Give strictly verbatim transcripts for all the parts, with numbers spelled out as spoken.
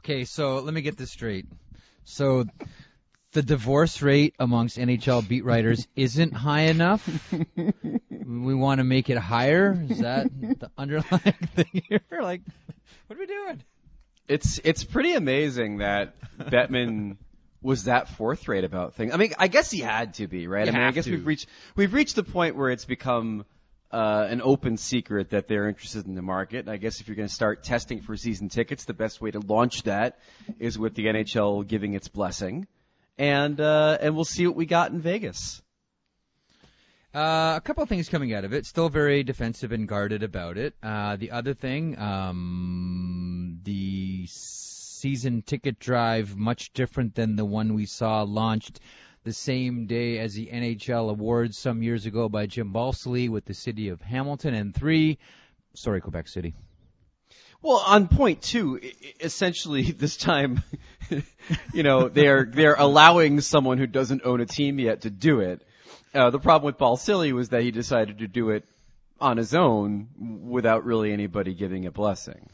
Okay, so let me get this straight. So the divorce rate amongst N H L beat writers isn't high enough. We want to make it higher. Is that the underlying thing here? Like, what are we doing? It's it's pretty amazing that Bettman was that forthright about things. I mean, I guess he had to be, right? You I mean, I have guess to. we've reached we've reached the point where it's become uh, an open secret that they're interested in the market. And I guess if you're going to start testing for season tickets, the best way to launch that is with the N H L giving its blessing, and uh, and we'll see what we got in Vegas. Uh, a couple of things coming out of it. Still very defensive and guarded about it. Uh, the other thing, um, the season ticket drive, much different than the one we saw launched the same day as the N H L awards some years ago by Jim Balsillie with the city of Hamilton. And three, sorry, Quebec City. Well, on point two, essentially this time, you know, they're they're allowing someone who doesn't own a team yet to do it. Uh, the problem with Balsillie was that he decided to do it on his own without really anybody giving a blessing.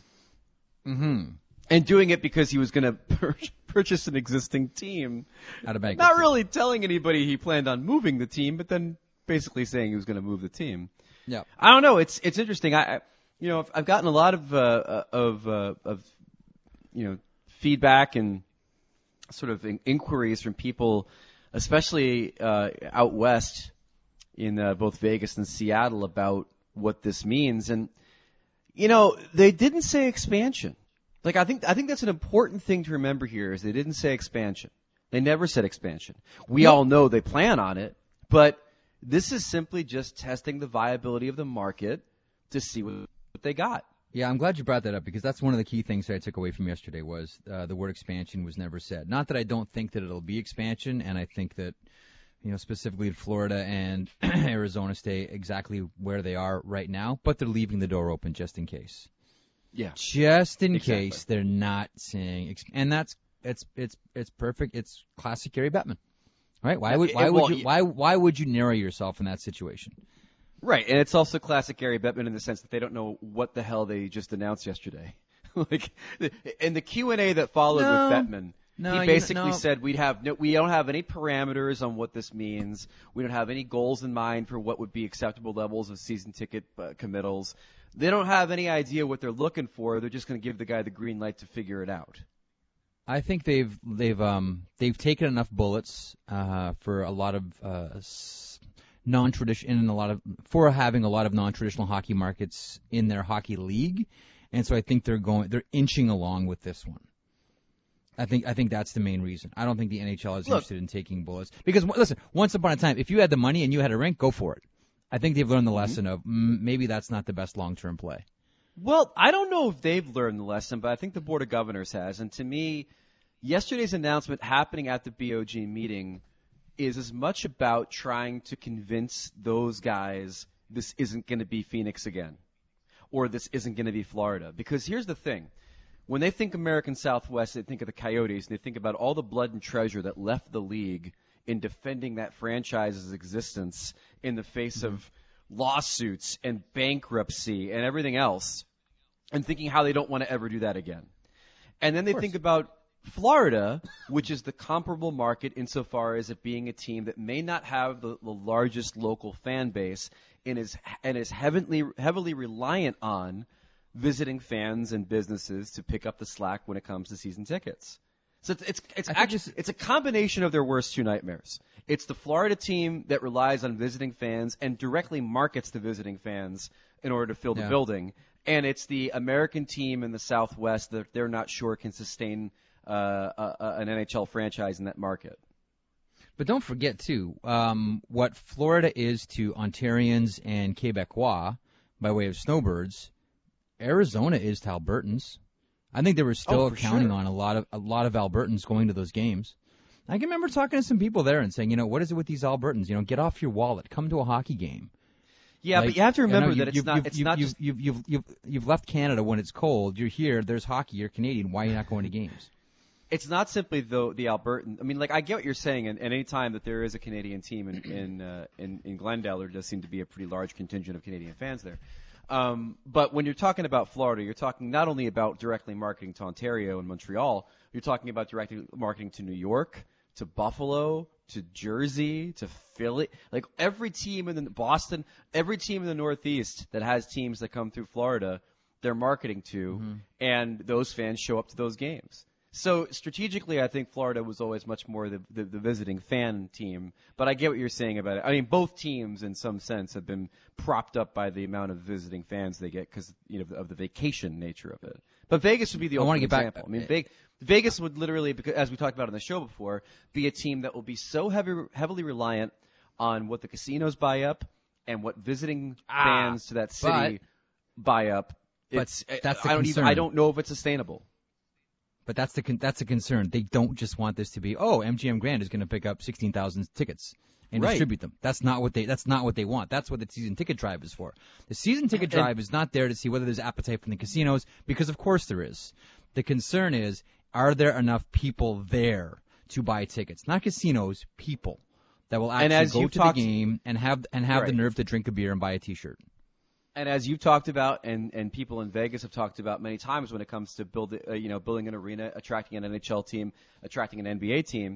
Mm-hmm. And doing it because he was going to pur- purchase an existing team. Out of bankruptcy. Not really telling anybody he planned on moving the team, but then basically saying he was going to move the team. Yeah. I don't know. It's it's interesting. I, I you know I've, I've gotten a lot of uh, of uh, of you know feedback and sort of in- inquiries from people, especially uh, out west in uh, both Vegas and Seattle, about what this means. And you know, they didn't say expansion. Like I think I think that's an important thing to remember here is they didn't say expansion. They never said expansion. We all know they plan on it, but this is simply just testing the viability of the market to see what they got. Yeah, I'm glad you brought that up because that's one of the key things that I took away from yesterday was uh, the word expansion was never said. Not that I don't think that it'll be expansion, and I think that, you know, specifically in Florida and Arizona stay exactly where they are right now, but they're leaving the door open just in case. Yeah. Just in Exactly. case they're not saying, exp- and that's it's it's it's perfect. It's classic Gary Bettman, right? Why would why It- would well, you why why would you narrow yourself in that situation? Right, and it's also classic Gary Bettman in the sense that they don't know what the hell they just announced yesterday. Like, in the Q and A that followed No. with Bettman, No, he you- basically no. said we'd have no, we don't have any parameters on what this means. We don't have any goals in mind for what would be acceptable levels of season ticket uh, committals. They don't have any idea what they're looking for. They're just going to give the guy the green light to figure it out. I think they've they've um they've taken enough bullets uh, for a lot of uh, s- non-traditional in a lot of for having a lot of non-traditional hockey markets in their hockey league, and so I think they're going they're inching along with this one. I think I think that's the main reason. I don't think the N H L is Look. interested in taking bullets because listen, once upon a time, if you had the money and you had a rink, go for it. I think they've learned the lesson of mm, maybe that's not the best long-term play. Well, I don't know if they've learned the lesson, but I think the Board of Governors has. And to me, yesterday's announcement happening at the B O G meeting is as much about trying to convince those guys this isn't going to be Phoenix again, or this isn't going to be Florida. Because here's the thing. When they think American Southwest, they think of the Coyotes, and they think about all the blood and treasure that left the league in defending that franchise's existence in the face mm-hmm. of lawsuits and bankruptcy and everything else, and thinking how they don't want to ever do that again. And then they think about Florida, which is the comparable market insofar as it being a team that may not have the, the largest local fan base and is and is heavily heavily reliant on visiting fans and businesses to pick up the slack when it comes to season tickets. So it's it's it's actually it's, it's a combination of their worst two nightmares. It's the Florida team that relies on visiting fans and directly markets to visiting fans in order to fill the yeah. building, and it's the American team in the Southwest that they're not sure can sustain uh, a, a, an N H L franchise in that market. But don't forget too um, what Florida is to Ontarians and Quebecois by way of snowbirds. Arizona is to Albertans. I think they were still oh, counting sure. on a lot of a lot of Albertans going to those games. I can remember talking to some people there and saying, you know, what is it with these Albertans? You know, get off your wallet, come to a hockey game. Yeah, like, but you have to remember you know, that you, it's not you've, it's you've, not you've, just you've, you've you've you've left Canada when it's cold. You're here. There's hockey. You're Canadian. Why are you not going to games? It's not simply though the Albertan. I mean, like I get what you're saying, and, and any time that there is a Canadian team in in, uh, in in Glendale, there does seem to be a pretty large contingent of Canadian fans there. Um, but when you're talking about Florida, you're talking not only about directly marketing to Ontario and Montreal, you're talking about directly marketing to New York, to Buffalo, to Jersey, to Philly. Like every team in the Boston, every team in the Northeast that has teams that come through Florida, they're marketing to, mm-hmm. and those fans show up to those games. So strategically, I think Florida was always much more the, the, the visiting fan team. But I get what you're saying about it. I mean, both teams, in some sense, have been propped up by the amount of visiting fans they get because you know of the vacation nature of it. But Vegas would be the I ultimate get back, example. I mean, Vegas, Vegas would literally, as we talked about on the show before, be a team that will be so heavy, heavily reliant on what the casinos buy up and what visiting ah, fans to that city but, buy up. It's, but that's the I don't concern. even, I don't know if it's sustainable. But that's the that's the concern. They don't just want this to be, oh, M G M Grand is going to pick up sixteen thousand tickets and right. distribute them. That's not what they that's not what they want. That's what the season ticket drive is for. The season ticket drive is not there to see whether there's appetite from the casinos, because of course there is. The concern is, are there enough people there to buy tickets? Not casinos, people that will actually go to the game and have and have right. the nerve to drink a beer and buy a T-shirt. And as you've talked about, and, and people in Vegas have talked about many times when it comes to build, uh, you know, building an arena, attracting an N H L team, attracting an N B A team,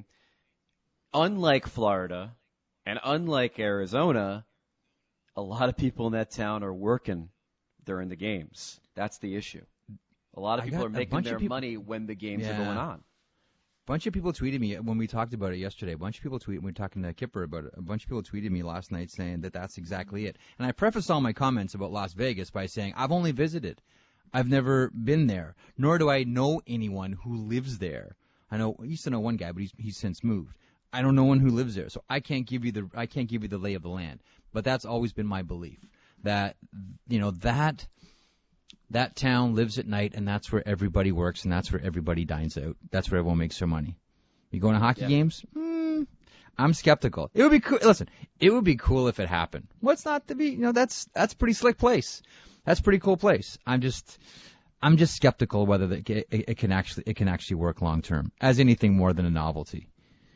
unlike Florida and unlike Arizona, a lot of people in that town are working during the games. That's the issue. A lot of people are making their money when the games yeah. are going on. A bunch of people tweeted me when we talked about it yesterday. A bunch of people tweeted, when we were talking to Kipper about it, a bunch of people tweeted me last night saying that that's exactly it. And I prefaced all my comments about Las Vegas by saying, I've only visited. I've never been there, nor do I know anyone who lives there. I know, I used to know one guy, but he's, he's since moved. I don't know one who lives there, so I can't give you the, I can't give you the lay of the land. But that's always been my belief, that, you know, that, That town lives at night, and that's where everybody works, and that's where everybody dines out. That's where everyone makes their money. You going to hockey yeah. games? Mm, I'm skeptical. It would be cool. Listen, it would be cool if it happened. What's not to be? You know, that's that's a pretty slick place. That's a pretty cool place. I'm just, I'm just skeptical whether that it, it can actually it can actually work long term as anything more than a novelty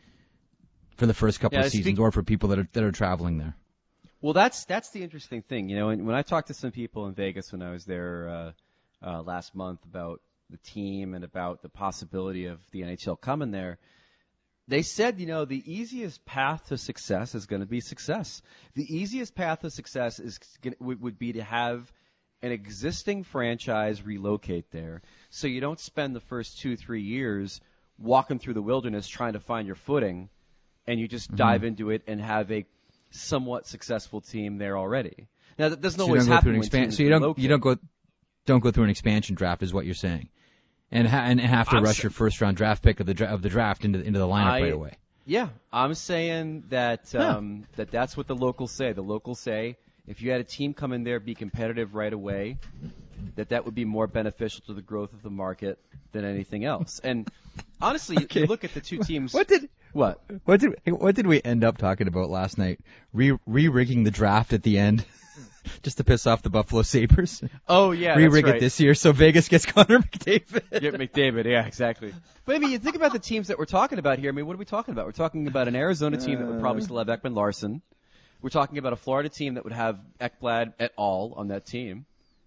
for the first couple yeah, of seasons, speak- or for people that are that are traveling there. Well, that's that's the interesting thing, you know. And when I talked to some people in Vegas when I was there uh, uh, last month about the team and about the possibility of the N H L coming there, they said, you know, the easiest path to success is going to be success. The easiest path to success is would, would be to have an existing franchise relocate there, so you don't spend the first two three years walking through the wilderness trying to find your footing, and you just mm-hmm. dive into it and have a somewhat successful team there already. Now that doesn't so always happen when expan- teams So you don't relocate. you don't go don't go through an expansion draft, is what you're saying, and ha- and have to I'm rush sa- your first round draft pick of the dra- of the draft into into the lineup I, right away. Yeah, I'm saying that Huh. um, that that's what the locals say. The locals say if you had a team come in there be competitive right away, that that would be more beneficial to the growth of the market than anything else. And honestly, Okay. you look at the two teams. What did What? what did what did we end up talking about last night? Re re-rigging the draft at the end, just to piss off the Buffalo Sabres. Oh yeah, Re-rig that's right. it this year so Vegas gets Connor McDavid. Get McDavid, yeah, exactly. But I mean, you think about the teams that we're talking about here. I mean, what are we talking about? We're talking about an Arizona team that would probably still have Ekman Larson. We're talking about a Florida team that would have Ekblad et al. On that team.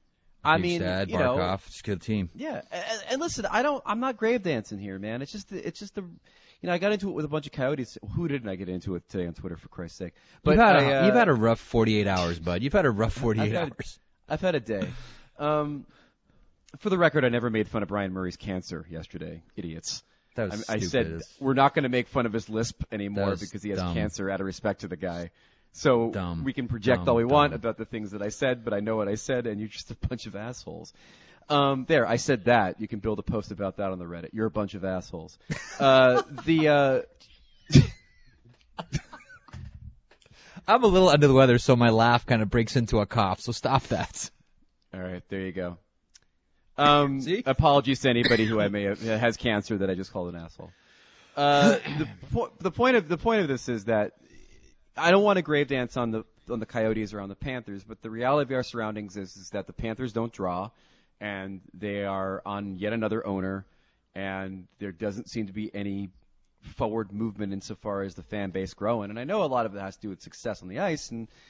I mean, Sad, you know, Barkov, it's a good team. yeah. And, and listen, I don't. I'm not grave dancing here, man. It's just, it's just the, you know, I got into it with a bunch of Coyotes. Who didn't I get into it today on Twitter, for Christ's sake? But you've had, I, a, uh, you've had a rough forty-eight hours, bud. You've had a rough forty-eight I've had, hours. I've had a day. Um, for the record, I never made fun of Brian Murray's cancer yesterday. Idiots. That was I, I stupid. said we're not going to make fun of his lisp anymore was because he has dumb. cancer, out of respect to the guy. So Dumb. we can project Dumb, all we want dumb. about the things that I said, but I know what I said, and you're just a bunch of assholes. Um, there, I said that. You can build a post about that on the Reddit. You're a bunch of assholes. Uh, the uh, I'm a little under the weather, so my laugh kind of breaks into a cough. So stop that. all right, there you go. Um, See? apologies to anybody who I may have, has cancer that I just called an asshole. Uh, the, po- the point of the point of this is that I don't want to grave dance on the on the Coyotes or on the Panthers, but the reality of our surroundings is, is that the Panthers don't draw, and they are on yet another owner, and there doesn't seem to be any forward movement insofar as the fan base growing. And I know a lot of it has to do with success on the ice, and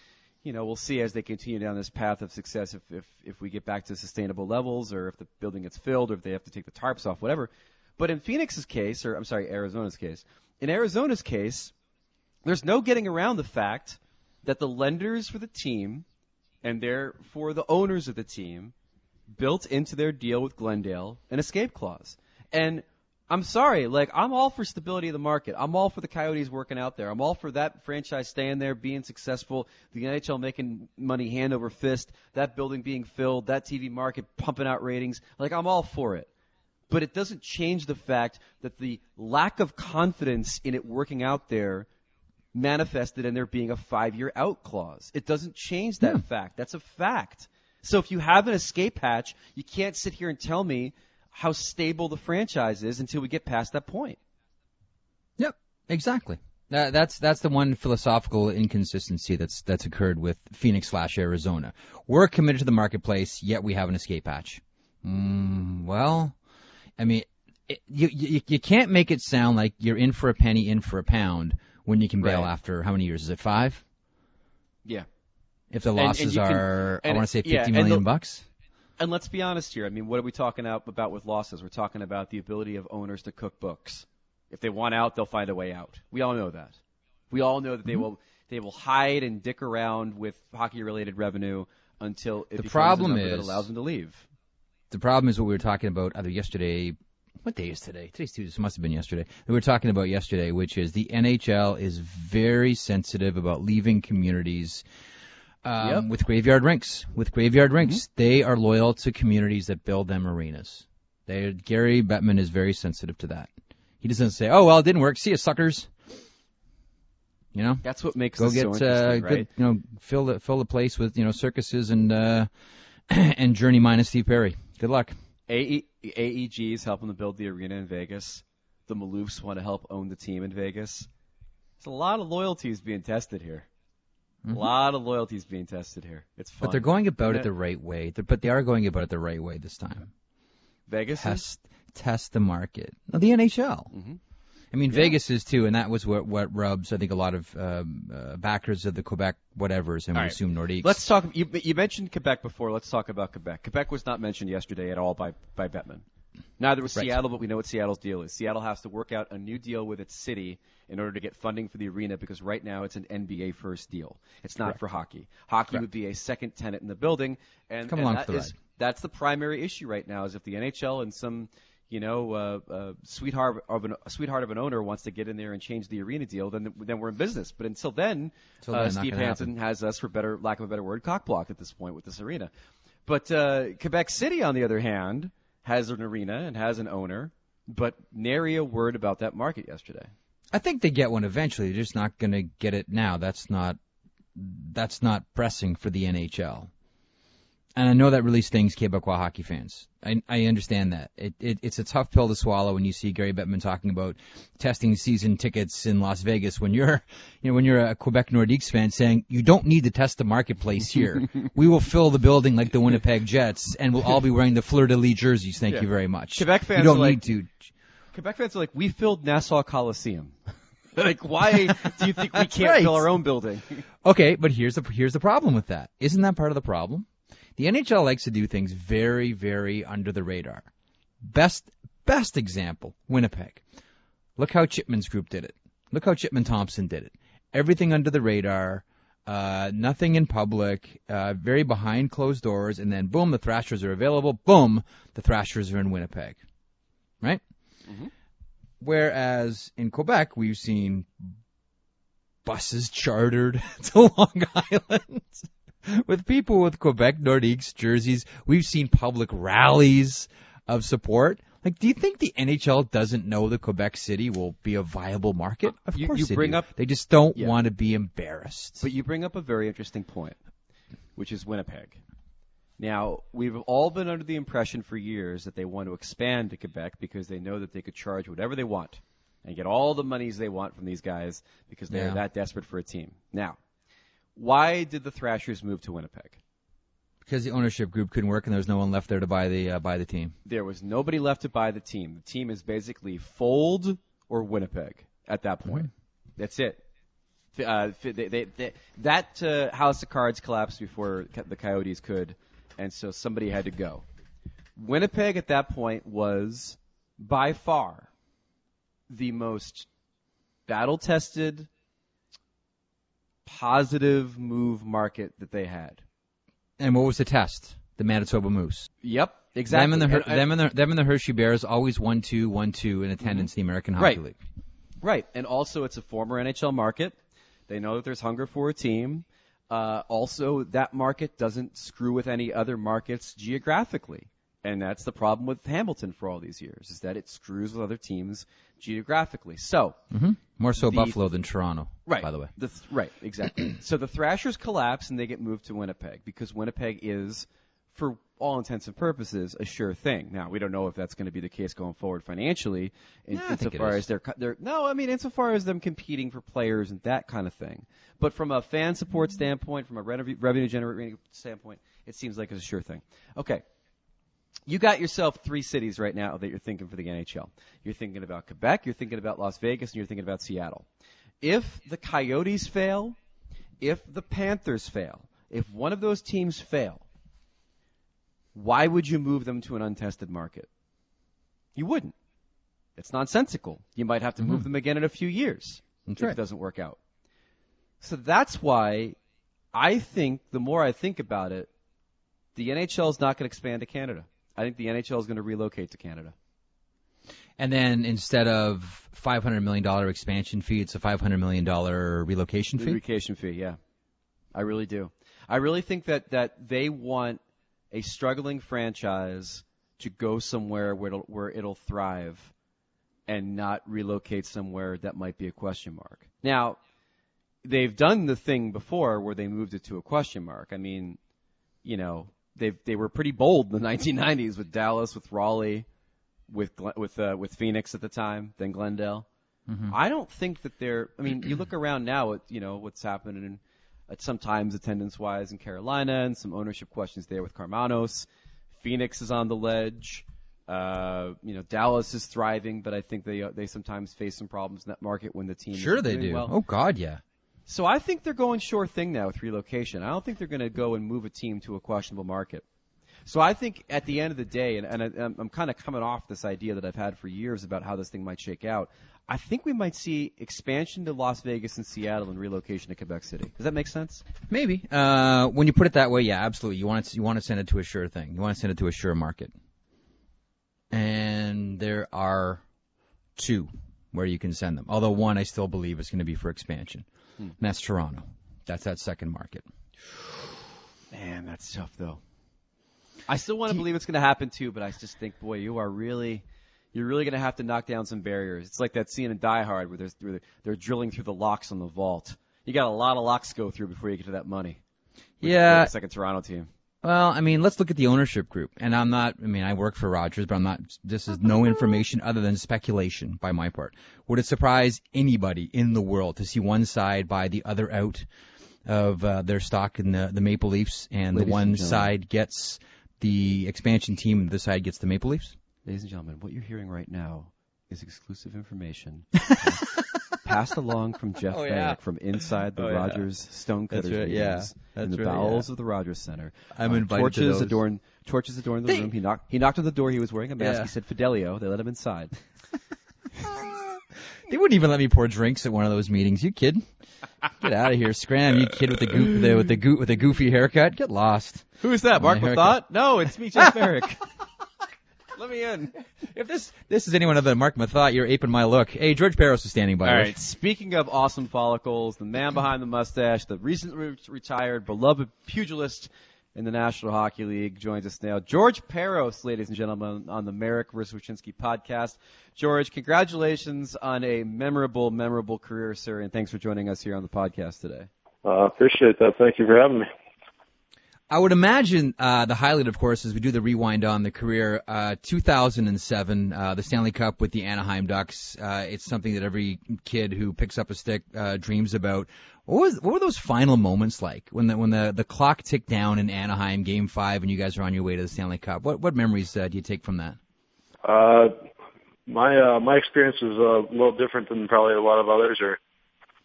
you know, we'll see as they continue down this path of success if, if, if we get back to sustainable levels or if the building gets filled or if they have to take the tarps off, whatever. But in Phoenix's case, or I'm sorry, Arizona's case, in Arizona's case, there's no getting around the fact that the lenders for the team and therefore the owners of the team built into their deal with Glendale an escape clause. And I'm sorry, like, I'm all for stability of the market. I'm all for the Coyotes working out there. I'm all for that franchise staying there, being successful, the N H L making money hand over fist, that building being filled, that T V market pumping out ratings. Like, I'm all for it. But it doesn't change the fact that the lack of confidence in it working out there manifested in there being a five-year out clause. It doesn't change that yeah. fact. That's a fact. So if you have an escape hatch, you can't sit here and tell me how stable the franchise is until we get past that point. Yep, exactly. That, that's that's the one philosophical inconsistency that's that's occurred with Phoenix slash Arizona. We're committed to the marketplace, yet we have an escape hatch. Mm, well, I mean, it, you, you you can't make it sound like you're in for a penny, in for a pound when you can bail right. after how many years? Is it five? Yeah. If the and, losses and are, can, I want to say fifty yeah, million the, bucks. And let's be honest here. I mean, what are we talking about with losses? We're talking about the ability of owners to cook books. If they want out, they'll find a way out. We all know that. We all know that they mm-hmm. will they will hide and dick around with hockey-related revenue until it the becomes problem a number is, that allows them to leave. The problem is what we were talking about either yesterday. What day is today? Today's Tuesday. This must have been yesterday. We were talking about yesterday, which is the N H L is very sensitive about leaving communities um, yep. with graveyard rinks. With graveyard rinks, mm-hmm. they are loyal to communities that build them arenas. They, Gary Bettman is very sensitive to that. He doesn't say, "Oh well, it didn't work. See you, suckers." You know, that's what makes go this get so interesting, uh, right? good, you know, fill the fill the place with you know circuses and uh, and Journey minus Steve Perry. Good luck. A E G is helping to build the arena in Vegas. The Maloofs want to help own the team in Vegas. There's a lot of loyalties being tested here. Mm-hmm. A lot of loyalties being tested here. It's fun. But they're going about it the right way. They're, but they are going about it the right way this time. Vegas test test the market. No, the N H L. Mm-hmm. I mean, yeah. Vegas is too, and that was what what rubs I think a lot of um, uh, backers of the Quebec whatevers, and all we right. assume Nordiques. Let's talk. You, you mentioned Quebec before. Let's talk about Quebec. Quebec was not mentioned yesterday at all by by Bettman. Neither was right. Seattle, but we know what Seattle's deal is. Seattle has to work out a new deal with its city in order to get funding for the arena because right now it's an N B A first deal. It's not Correct. for hockey. Hockey Correct. would be a second tenant in the building, and, Come and along that for the is, ride. that's the primary issue right now. Is if the N H L and some you know uh, uh, sweetheart of an a sweetheart of an owner wants to get in there and change the arena deal, then then we're in business. But until then, until uh, then Steve Hansen happen. has us, for better lack of a better word, cockblocked at this point with this arena. But uh, Quebec City, on the other hand, has an arena and has an owner, but nary a word about that market yesterday. I think they get one eventually. They're just not going to get it now. That's not that's not pressing for the N H L. And I know that really stings Quebecois hockey fans. I, I understand that. It, it, it's a tough pill to swallow when you see Gary Bettman talking about testing season tickets in Las Vegas when you're, you know, when you're a Quebec Nordiques fan saying you don't need to test the marketplace here. We will fill the building like the Winnipeg Jets, and we'll all be wearing the fleur-de-lis jerseys. Thank yeah. you very much. Quebec fans you don't are like, need to. Quebec fans are like, we filled Nassau Coliseum. Like, why do you think we can't right. fill our own building? Okay, but here's the here's the problem with that. Isn't that part of the problem? The N H L likes to do things very, very under the radar. Best best example, Winnipeg. Look how Chipman's group did it. Look how Chipman Thompson did it. Everything under the radar, uh, nothing in public, uh, very behind closed doors, and then boom, the Thrashers are available. Boom, the Thrashers are in Winnipeg. Right? Mm-hmm. Whereas in Quebec, we've seen buses chartered to Long Island. With people with Quebec Nordiques jerseys, we've seen public rallies of support. Like, do you think the N H L doesn't know that Quebec City will be a viable market? Of you, course you they bring do. Up, they just don't yeah. want to be embarrassed. But you bring up a very interesting point, which is Winnipeg. Now, we've all been under the impression for years that they want to expand to Quebec because they know that they could charge whatever they want and get all the monies they want from these guys because they're yeah. that desperate for a team. Now, why did the Thrashers move to Winnipeg? Because the ownership group couldn't work and there was no one left there to buy the uh, buy the team. There was nobody left to buy the team. The team is basically Fold or Winnipeg at that point. Mm-hmm. That's it. Uh, they, they, they, that uh, house of cards collapsed before the Coyotes could, and so somebody had to go. Winnipeg at that point was by far the most battle-tested, positive move market that they had. And what was the test? The Manitoba Moose. Yep, exactly. Them and the, and, them and the, them and the Hershey Bears always one two, one two in attendance mm-hmm. in the American Hockey right. League. Right, and also it's a former N H L market. They know that there's hunger for a team. Uh, also, that market doesn't screw with any other markets geographically. And that's the problem with Hamilton for all these years, is that it screws with other teams geographically. So, mm-hmm. more so the, Buffalo than Toronto, right, by the way. The, right, exactly. So the Thrashers collapse and they get moved to Winnipeg because Winnipeg is, for all intents and purposes, a sure thing. Now, we don't know if that's going to be the case going forward financially, in, yeah, insofar as they're, they're no, I mean, insofar as them competing for players and that kind of thing. But from a fan support standpoint, from a revenue generating standpoint, it seems like it's a sure thing. Okay. You got yourself three cities right now that you're thinking for the N H L. You're thinking about Quebec, you're thinking about Las Vegas, and you're thinking about Seattle. If the Coyotes fail, if the Panthers fail, if one of those teams fail, why would you move them to an untested market? You wouldn't. It's nonsensical. You might have to move mm-hmm. them again in a few years that's if right. it doesn't work out. So that's why I think, the more I think about it, the N H L is not going to expand to Canada. I think the N H L is going to relocate to Canada. And then instead of five hundred million dollars expansion fee, it's a five hundred million dollars relocation fee? Relocation fee, yeah. I really do. I really think that, that they want a struggling franchise to go somewhere where it'll, where it'll thrive and not relocate somewhere that might be a question mark. Now, they've done the thing before where they moved it to a question mark. I mean, you know, they they were pretty bold in the nineteen nineties with Dallas, with Raleigh, with with uh, with Phoenix at the time, then Glendale. Mm-hmm. I don't think that they're. I mean, you look around now at you know what's happening in, at sometimes attendance wise in Carolina and some ownership questions there with Karmanos. Phoenix is on the ledge. Uh, you know, Dallas is thriving, but I think they uh, they sometimes face some problems in that market when the team. Sure, they do. Well. Oh God, yeah. So I think they're going sure thing now with relocation. I don't think they're going to go and move a team to a questionable market. So I think at the end of the day, and, and I, I'm kind of coming off this idea that I've had for years about how this thing might shake out, I think we might see expansion to Las Vegas and Seattle and relocation to Quebec City. Does that make sense? Maybe. Uh, when you put it that way, yeah, absolutely. You want to, you want to send it to a sure thing. You want to send it to a sure market. And there are two where you can send them. Although one I still believe is going to be for expansion. Hmm. And that's Toronto. That's that second market. Man, that's tough, though. I still want to believe it's going to happen, too, but I just think, boy, you are really, you're really going to have to knock down some barriers. It's like that scene in Die Hard where they're, they're drilling through the locks on the vault. You got a lot of locks to go through before you get to that money. Yeah. The second Toronto team. Well, I mean, let's look at the ownership group. And I'm not, I mean, I work for Rogers, but I'm not, this is no information other than speculation by my part. Would it surprise anybody in the world to see one side buy the other out of uh, their stock in the, the Maple Leafs and Ladies the one and side gets the expansion team and the other side gets the Maple Leafs? Ladies and gentlemen, what you're hearing right now is exclusive information. Passed along from Jeff oh, Barrick yeah. from inside the oh, Rogers yeah. Stonecutters right, meetings yeah. in the right, bowels yeah. of the Rogers Center. I'm uh, invited torches to those. adorn torches adorn the they, room. He knocked he knocked on the door. He was wearing a mask. Yeah. He said Fidelio. They let him inside. They wouldn't even let me pour drinks at one of those meetings. You kid? Get out of here, Scram! You kid with the goof, with the with the, go- with the goofy haircut. Get lost. Who is that? Mark Mathot? No, it's me, Jeff Barrick. Let me in. If this this is anyone other than Mark Mathot, you're aping my look. Hey, George Peros is standing by. All us. right. Speaking of awesome follicles, the man behind the mustache, the recently retired, beloved pugilist in the National Hockey League, joins us now. George Peros, ladies and gentlemen, on the Merrick versus Wyszynski podcast. George, congratulations on a memorable, memorable career, sir, and thanks for joining us here on the podcast today. I uh, appreciate that. Thank you for having me. I would imagine uh, the highlight, of course, as we do the rewind on the career, uh, two thousand seven, uh, the Stanley Cup with the Anaheim Ducks. Uh, it's something that every kid who picks up a stick uh, dreams about. What was what were those final moments like when the when the, the clock ticked down in Anaheim, Game Five, and you guys are on your way to the Stanley Cup? What what memories uh, do you take from that? Uh, my uh, my experience was a little different than probably a lot of others. Or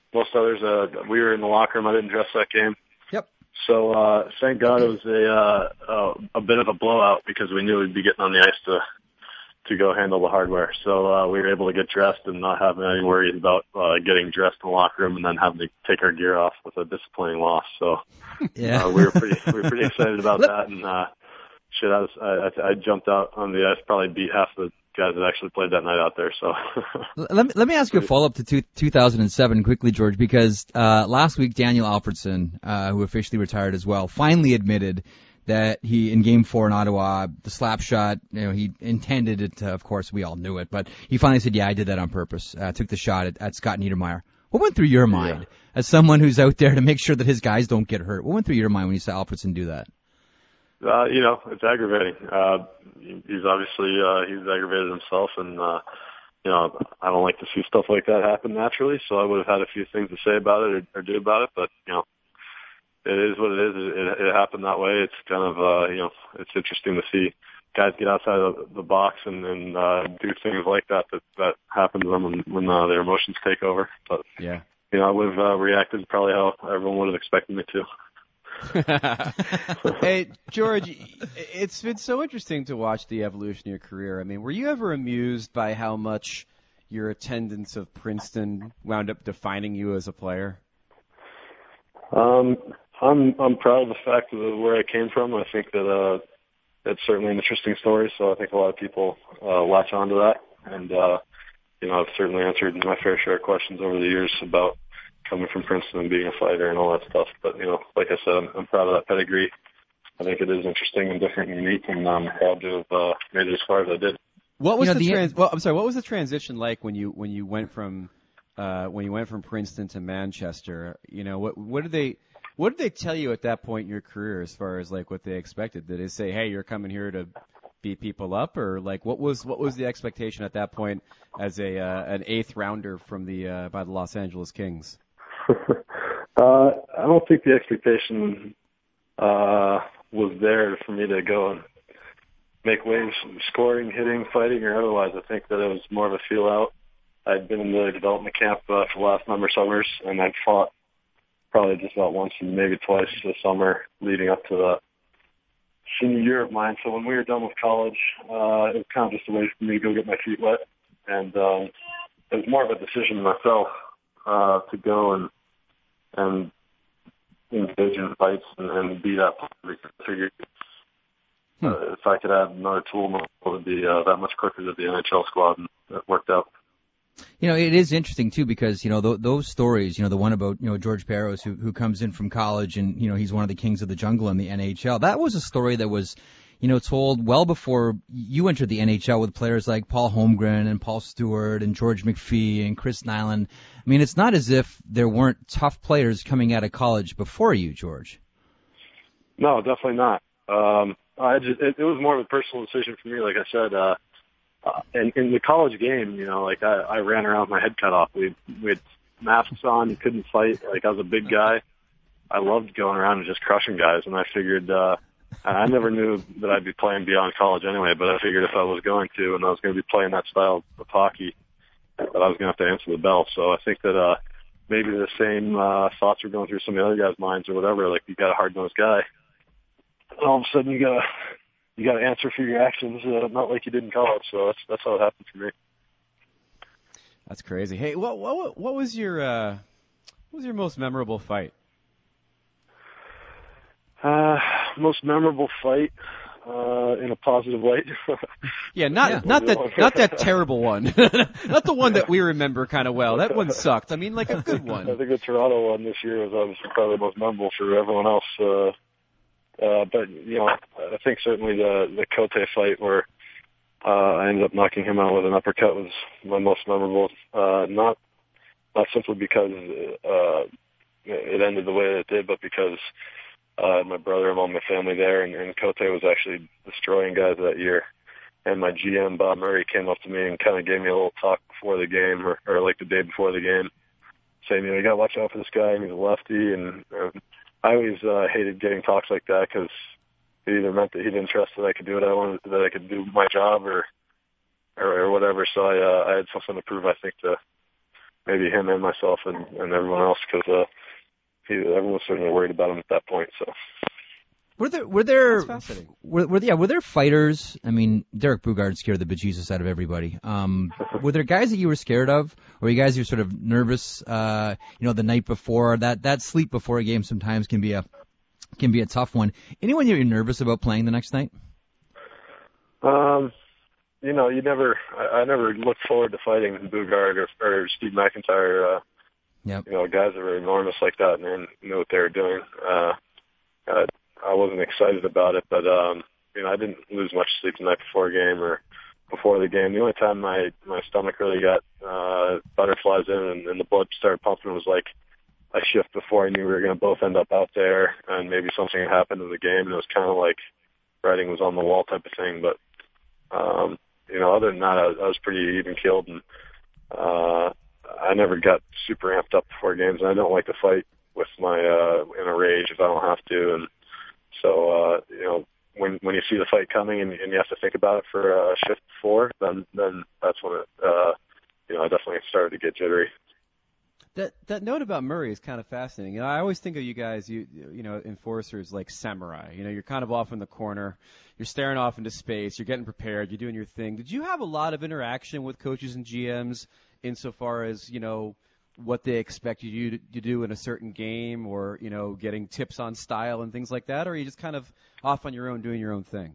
most others, uh, we were in the locker room. I didn't dress that game. Yep. So uh, thank God it was a uh, uh, a bit of a blowout because we knew we'd be getting on the ice to to go handle the hardware. So uh, we were able to get dressed and not having any worries about uh, getting dressed in the locker room and then having to take our gear off with a disappointing loss. So yeah, uh, we were pretty we were pretty excited about that. And uh, shit, I was I, I jumped out on the ice, probably beat half the guys that actually played that night out there. So let me let me ask you a follow up to two, two thousand seven quickly, George, because uh, last week Daniel Alfredsson, uh, who officially retired as well, finally admitted that he, in Game Four in Ottawa, the slap shot, you know, he intended it. To, of course, we all knew it, but he finally said, "Yeah, I did that on purpose. I uh, took the shot at, at Scott Niedermayer." What went through your mind yeah. as someone who's out there to make sure that his guys don't get hurt? What went through your mind when you saw Alfredsson do that? Uh, you know, it's aggravating. Uh, he's obviously uh, he's aggravated himself, and uh, you know, I don't like to see stuff like that happen naturally. So I would have had a few things to say about it or, or do about it, but you know. It is what it is. It, it, it happened that way. It's kind of, uh, you know, it's interesting to see guys get outside of the box and, and uh, do things like that that, that happen to them when, when uh, their emotions take over. But, yeah. you know, I would have uh, reacted probably how everyone would have expected me to. Hey, George, it's been so interesting to watch the evolution of your career. I mean, were you ever amused by how much your attendance of Princeton wound up defining you as a player? Um, I'm I'm proud of the fact of where I came from. I think that uh, it's certainly an interesting story. So I think a lot of people uh, latch onto that, and uh, you know, I've certainly answered my fair share of questions over the years about coming from Princeton and being a fighter and all that stuff. But you know, like I said, I'm, I'm proud of that pedigree. I think it is interesting and different and unique, and I'm proud to have uh, made it as far as I did. What was you know, the, the trans? Well, I'm sorry. What was the transition like when you when you went from uh, when you went from Princeton to Manchester? You know, what what did they What did they tell you at that point in your career as far as like what they expected? Did they say, "Hey, you're coming here to beat people up," or like what was what was the expectation at that point as a uh, an eighth rounder from the uh, by the Los Angeles Kings? uh, I don't think the expectation uh, was there for me to go and make waves, scoring, hitting, fighting, or otherwise. I think that it was more of a feel out. I'd been in the development camp uh, for the last number of summers, and I'd fought probably just about once and maybe twice this summer leading up to the senior year of mine. So when we were done with college, uh, it was kind of just a way for me to go get my feet wet. And um, it was more of a decision myself uh, to go and and engage in fights and, and be that player. I figured uh, if I could add another tool, it would be uh, that much quicker to the N H L squad, and it worked out. You know, it is interesting, too, because, you know, th- those stories, you know, the one about, you know, George Parros, who, who comes in from college and, you know, he's one of the kings of the jungle in the N H L. That was a story that was, you know, told well before you entered the N H L with players like Paul Holmgren and Paul Stewart and George McPhee and Chris Nyland. I mean, it's not as if there weren't tough players coming out of college before you, George. No, definitely not. Um, I just, it, it was more of a personal decision for me, like I said, uh, Uh, in, in the college game, you know, like I, I ran around with my head cut off. We we had masks on, you couldn't fight. Like I was a big guy. I loved going around and just crushing guys. And I figured, uh, I never knew that I'd be playing beyond college anyway. But I figured if I was going to, and I was going to be playing that style of hockey, that I was going to have to answer the bell. So I think that uh, maybe the same uh, thoughts were going through some of the other guys' minds or whatever. Like you got a hard-nosed guy, and all of a sudden you got to. You got to answer for your actions, uh, not like you did in college. So that's that's how it happened for me. That's crazy. Hey, what what what was your uh, what was your most memorable fight? Uh, most memorable fight uh, in a positive light. yeah, not yeah. not that not that terrible one, not the one that we remember kind of well. That one sucked. I mean, like a good one. I think the Toronto one this year was obviously probably the most memorable for everyone else. Uh, Uh, but, you know, I think certainly the, the Cote fight where uh, I ended up knocking him out with an uppercut was my most memorable. Uh, not not simply because uh, it ended the way that it did, but because uh, my brother and all my family there, and, and Cote was actually destroying guys that year. And my G M, Bob Murray, came up to me and kind of gave me a little talk before the game, or, or like the day before the game, saying, you know, you got to watch out for this guy, and he's a lefty, and uh, I always uh, hated getting talks like that because it either meant that he didn't trust that I could do what I wanted, that I could do my job, or or, or whatever. So I, uh, I had something to prove, I think, to maybe him and myself and, and everyone else, because uh, he, everyone was certainly worried about him at that point. So. Were there were there That's fascinating. were, were yeah were there fighters? I mean, Derek Bugard scared the bejesus out of everybody. Um, were there guys that you were scared of, or were you guys you were sort of nervous? Uh, you know, the night before that that sleep before a game sometimes can be a can be a tough one. Anyone you're nervous about playing the next night? Um, you know, you never I, I never looked forward to fighting Bugard or, or Steve McIntyre. Uh, Yep. You know, guys that were enormous like that and knew what they were doing. Uh, uh, I wasn't excited about it, but um, you know, I didn't lose much sleep the night before a game or before the game. The only time my my stomach really got uh, butterflies in and, and the blood started pumping was like a shift before I knew we were going to both end up out there, and maybe something had happened in the game, and it was kind of like writing was on the wall type of thing. But um, you know, other than that, I, I was pretty even keeled, and uh, I never got super amped up before games, and I don't like to fight with my uh, in a rage if I don't have to, and so, uh, you know, when when you see the fight coming and, and you have to think about it for a shift before, then then that's when it, uh, you know, I definitely started to get jittery. That that note about Murray is kind of fascinating. You know, I always think of you guys, you you know, enforcers like samurai. You know, you're kind of off in the corner, you're staring off into space, you're getting prepared, you're doing your thing. Did you have a lot of interaction with coaches and G Ms insofar as, you know, what they expect you to, to do in a certain game, or, you know, getting tips on style and things like that, or are you just kind of off on your own doing your own thing?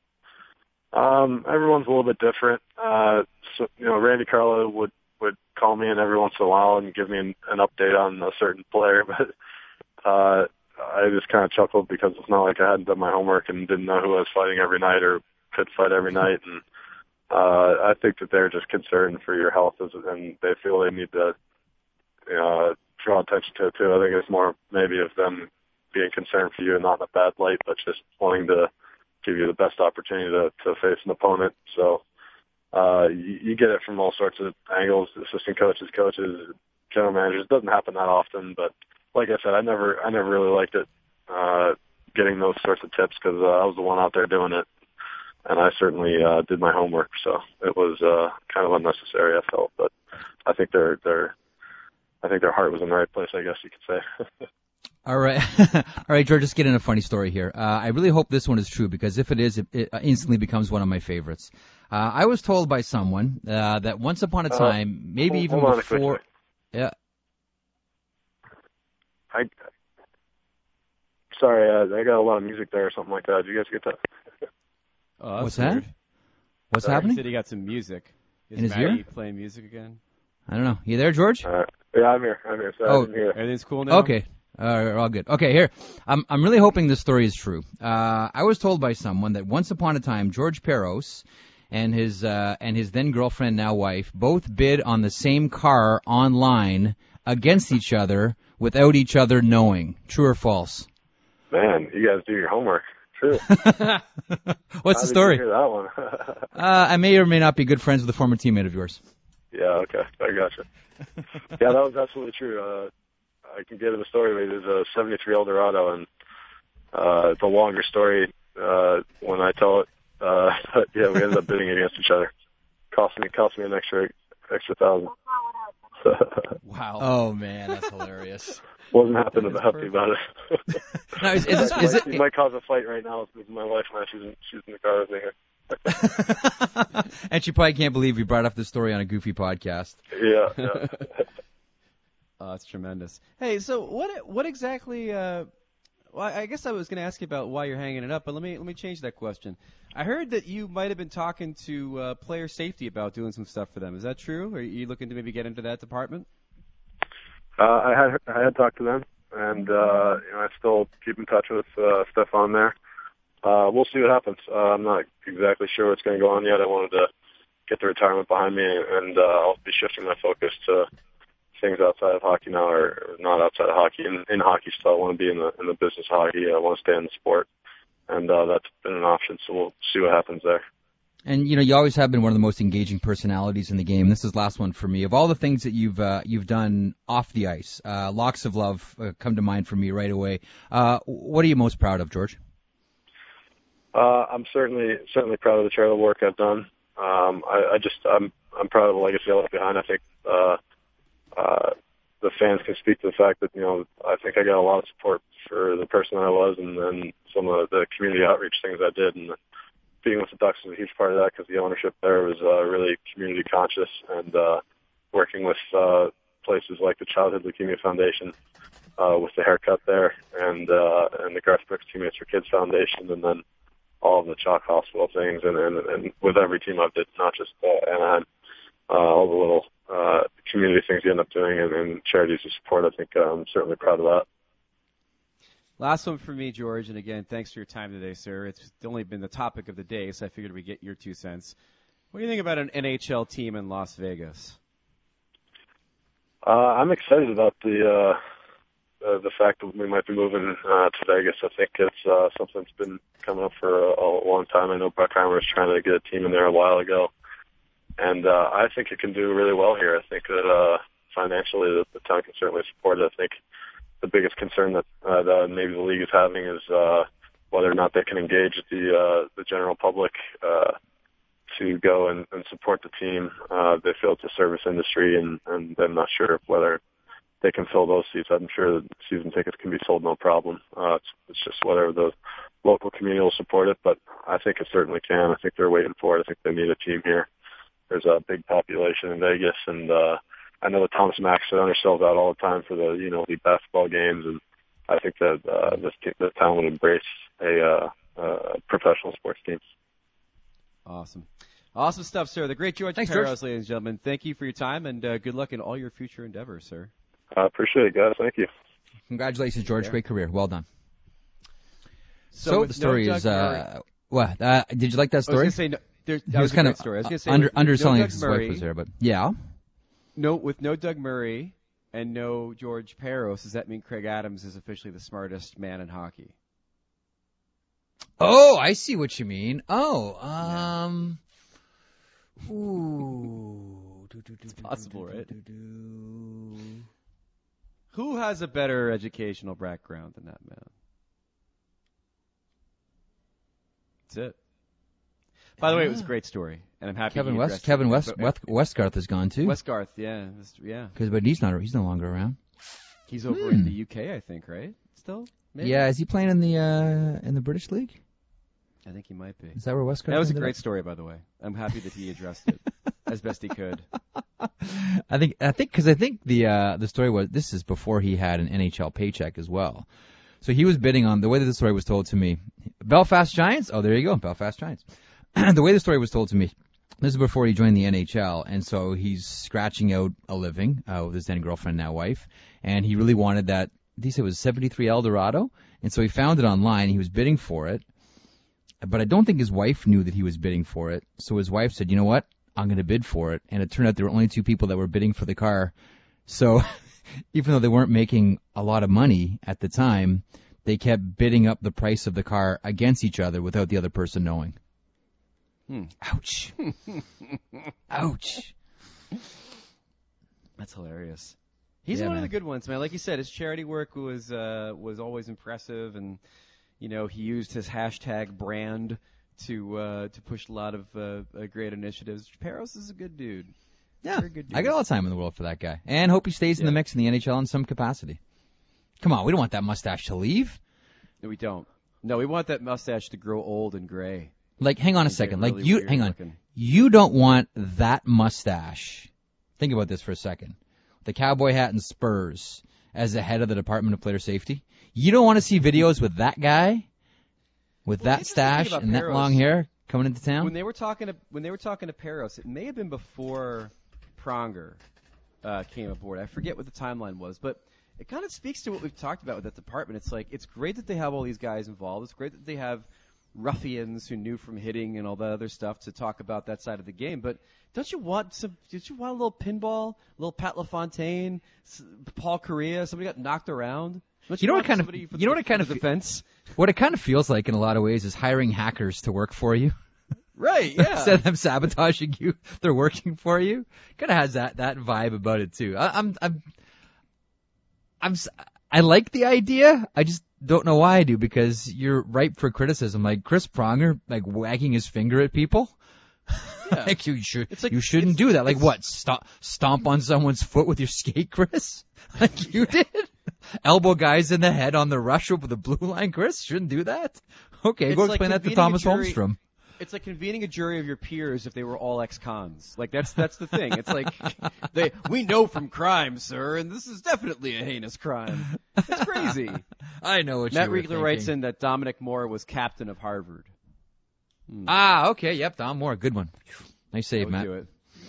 Um, everyone's a little bit different. Uh, so, you know, Randy Carlo would, would call me in every once in a while and give me an, an update on a certain player, but uh, I just kind of chuckled because it's not like I hadn't done my homework and didn't know who I was fighting every night or could fight every night. And uh, I think that they're just concerned for your health, as, and they feel they need to Uh, draw attention to it too. I think it's more maybe of them being concerned for you and not in a bad light, but just wanting to give you the best opportunity to, to face an opponent. So uh, you, you get it from all sorts of angles, assistant coaches, coaches, general managers. It doesn't happen that often, but like I said, I never, I never really liked it, uh, getting those sorts of tips because uh, I was the one out there doing it, and I certainly uh, did my homework. So it was uh, kind of unnecessary, I felt, but I think they're they're I think their heart was in the right place, I guess you could say. All right. All right, George, just get in a funny story here. Uh, I really hope this one is true, because if it is, it, it instantly becomes one of my favorites. Uh, I was told by someone uh, that once upon a time, uh, maybe hold, even hold before... Yeah. I, sorry, uh, I got a lot of music there or something like that. Did you guys get that? Oh, What's weird. that? What's Sorry, happening? He said he got some music. Is in his Maddie ear? playing music again? I don't know. You there, George? Uh, yeah, I'm here. I'm here. Sorry, oh, I didn't hear. Everything's cool now? Okay. Uh, all good. Okay, here. I'm I'm really hoping this story is true. Uh, I was told by someone that once upon a time, George Peros and his uh, and his then girlfriend, now wife, both bid on the same car online against each other without each other knowing. True or false? Man, you guys do your homework. True. What's How the story? Did you hear that one? uh, I may or may not be good friends with a former teammate of yours. Yeah. Okay. I gotcha. Yeah, that was absolutely true. Uh, I can get into the story. It was a seventy-three Eldorado, and uh, it's a longer story uh, when I tell it. Uh, but yeah, we ended up bidding against each other. Cost me, cost me an extra, extra thousand. Wow. Oh man, that's hilarious. Wasn't happy about, happy about it. Now, is, is, this, is it, it? it might cause a fight right now. This is my wife now. She's in, she's in the car with me here. And she probably can't believe we brought up this story on a goofy podcast. Yeah. yeah. Oh, that's tremendous. Hey, so what what exactly? Uh, well, I guess I was going to ask you about why you're hanging it up, but let me let me change that question. I heard that you might have been talking to uh, player safety about doing some stuff for them. Is that true? Are you looking to maybe get into that department? Uh, I had I had talked to them, and uh, you know, I still keep in touch with uh, Stefan there. Uh, we'll see what happens. Uh, I'm not exactly sure what's going to go on yet. I wanted to get the retirement behind me, and uh, I'll be shifting my focus to things outside of hockey now, or, or not outside of hockey. In, in hockey still, I want to be in the in the business of hockey. I want to stay in the sport, and uh, that's been an option. So we'll see what happens there. And you know, you always have been one of the most engaging personalities in the game. This is the last one for me. Of all the things that you've uh, you've done off the ice, uh, Locks of Love uh, come to mind for me right away. Uh, what are you most proud of, George? Uh, I'm certainly certainly proud of the charitable work I've done. Um, I, I just I'm I'm proud of the legacy I left behind. I think uh, uh, the fans can speak to the fact that, you know, I think I got a lot of support for the person I was, and then some of the community outreach things I did. And being with the Ducks was a huge part of that because the ownership there was uh, really community conscious, and uh, working with uh, places like the Childhood Leukemia Foundation uh, with the haircut there, and uh, and the Garth Brooks Teammates for Kids Foundation, and then all of the Chalk Hospital things, and, and, and with every team I've did, not just uh, Anaheim, uh, all the little uh, community things you end up doing, and, and charities you support. I think I'm certainly proud of that. Last one for me, George, and again, thanks for your time today, sir. It's only been the topic of the day, so I figured we'd get your two cents. What do you think about an N H L team in Las Vegas? Uh, I'm excited about the uh, uh, the fact that we might be moving uh, to Vegas. I think it's uh, something that's been coming up for a, a long time. I know Bruckheimer was trying to get a team in there a while ago, and uh, I think it can do really well here. I think that uh, financially the, the town can certainly support it. I think the biggest concern that, uh, that maybe the league is having is uh, whether or not they can engage the uh, the general public uh, to go and, and support the team. Uh, they feel it's a service industry, and, and I'm not sure whether they can fill those seats. I'm sure that season tickets can be sold no problem. Uh, it's, it's just whether the local community will support it, but I think it certainly can. I think they're waiting for it. I think they need a team here. There's a big population in Vegas, and uh, I know that Thomas Mack Center sells out all the time for the, you know, the basketball games, and I think that uh, this team, this town would embrace a uh, uh, professional sports team. Awesome. Awesome stuff, sir. The great George Thanks, Parros, George. ladies and gentlemen. Thank you for your time, and uh, good luck in all your future endeavors, sir. I appreciate it, guys. Thank you. Congratulations, George. Yeah. Great career. Well done. So, So, with the story no is, Doug uh, Murray- what? Uh, did you like that I was story? going to say, no, there, that he was was a kind great of story. I was going to say, under, with, underselling with his no Doug wife Murray, was there, but yeah. No, with no Doug Murray and no George Parros, does that mean Craig Adams is officially the smartest man in hockey? Oh, I see what you mean. Oh, um, ooh, It's possible, right? Who has a better educational background than that man? That's it. By the way, it was a great story, and I'm happy. Kevin he West, addressed Kevin it. West, West, Westgarth is gone too. Westgarth, yeah, that's- yeah. Because, but he's not, he's no longer around. He's over Hmm. in the U K, I think, right? Still? Maybe? Yeah, is he playing in the uh, in the British League? I think he might be. Is that where Westgarth? That was a ended great up? story, by the way. I'm happy that he addressed it as best he could. I think I think because I think the uh, the story was this is before he had an N H L paycheck as well. So he was bidding on the way that the story was told to me. Belfast Giants. Oh, there you go, Belfast Giants. The way the story was told to me, this is before he joined the N H L, and so he's scratching out a living uh, with his then girlfriend, now wife, and he really wanted that. He said it was seventy-three Eldorado, and so he found it online. He was bidding for it, but I don't think his wife knew that he was bidding for it. So his wife said, "You know what? I'm going to bid for it." And it turned out there were only two people that were bidding for the car. So even though they weren't making a lot of money at the time, they kept bidding up the price of the car against each other without the other person knowing. Hmm. Ouch. Ouch. That's hilarious. He's Yeah, one man. of the good ones, man. Like you said, his charity work was uh, was always impressive, and you know he used his hashtag brand to uh, to push a lot of uh, uh, great initiatives. Parros is a good dude. Yeah, Very good dude. I got all the time in the world for that guy, and hope he stays in the Yeah. mix in the N H L in some capacity. Come on, we don't want that mustache to leave. No, we don't. No, we want that mustache to grow old and gray. Like, hang on a And get second. really Like, you, weird hang on. looking. You don't want that mustache. Think about this for a second. The cowboy hat and Spurs as the head of the Department of Player Safety. You don't want to see videos with that guy, with Well, that here's the thing stash about and that Parros. long hair coming into town. When they were talking to when they were talking to Parros, it may have been before Pronger uh, came aboard. I forget what the timeline was, but it kind of speaks to what we've talked about with that department. It's like it's great that they have all these guys involved. It's great that they have ruffians who knew from hitting and all that other stuff to talk about that side of the game. But don't you want some? Don't you want a little pinball, a little Pat LaFontaine, s- Paul Correa? Somebody got knocked around. Don't You know what want kind of- somebody for you know the- what it kind for of the fe- defense? What it kind of feels like in a lot of ways is hiring hackers to work for you. Right? Yeah. Instead of them sabotaging you, they're working for you. Kind of has that that vibe about it too. I, I'm I'm I'm s- I like the idea. I just don't know why I do, because you're ripe for criticism. Like Chris Pronger, like wagging his finger at people. Yeah. Like you should, It's like- you shouldn't it's- do that. Like it's- what? Stomp, stomp on someone's foot with your skate, Chris? Like you did? Elbow guys in the head on the rush over the blue line, Chris? Shouldn't do that. Okay, It's go like explain that to convening a Thomas jury- Holmstrom. It's like convening a jury of your peers if they were all ex-cons. Like that's that's the thing. It's like they we know from crime, sir, and this is definitely a heinous crime. It's crazy. I know what Matt you were Riegler writes thinking. in that Dominic Moore was captain of Harvard. Ah, okay, yep, Don Moore, good one. Nice That save, would Matt. do it.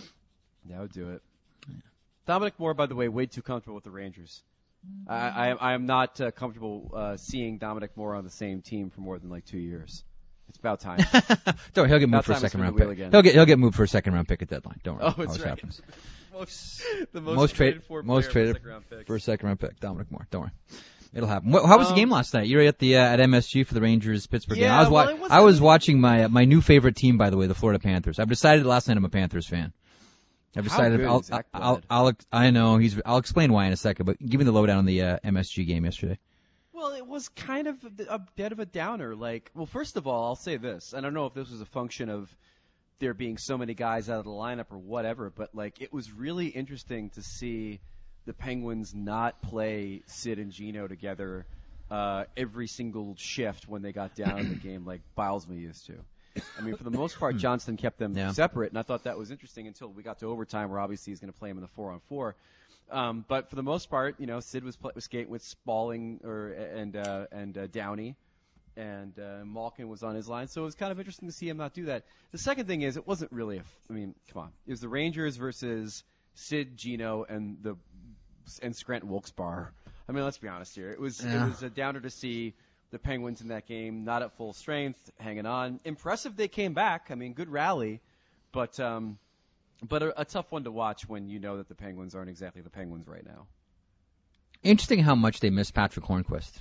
That would do it. Dominic Moore, by the way, way too comfortable with the Rangers. I, I, I am not uh, comfortable uh, seeing Dominic Moore on the same team for more than like two years. It's about time. Don't worry, he'll get About moved for a time to second spin round the wheel pick. again. He'll get he'll get moved for a second round pick at deadline. Don't worry. Oh, it's Always right. happens. most, the most, Most traded traded for most player traded for, second-round picks. for a second round pick. Dominic Moore. Don't worry. It'll happen. Wh- How was the Um, game last night? You were at the uh, at M S G for the Rangers Pittsburgh game. Yeah, I was wa- well, it was- I was watching my uh, my new favorite team, by the way, the Florida Panthers. I've decided last night I'm a Panthers fan. I've How decided good I'll, is Zach I'll, I'll, Blythe? I'll ex- I know he's I'll explain why in a second, but give me the lowdown on the uh, M S G game yesterday. Well, it was kind of a, a bit of a downer. Like, well, first of all, I'll say this. I don't know if this was a function of there being so many guys out of the lineup or whatever, but like it was really interesting to see the Penguins not play Sid and Gino together uh, every single shift when they got down in the game like Bilesma used to. I mean, for the most part, Johnston kept them Yeah. separate, and I thought that was interesting until we got to overtime, where obviously he's going to play him in the four-on-four. Um, but for the most part, you know, Sid was, play, was skating with Spalling or and uh, and uh, Downey, and uh, Malkin was on his line. So it was kind of interesting to see him not do that. The second thing is, it wasn't really a. I mean, come on, it was the Rangers versus Sid, Gino, and the and Scranton Wilkes-Barre. I mean, let's be honest here. It was Yeah. it was a downer to see the Penguins in that game, not at full strength, hanging on. Impressive they came back. I mean, good rally, but um, but a, a tough one to watch when you know that the Penguins aren't exactly the Penguins right now. Interesting how much they miss Patrick Hornquist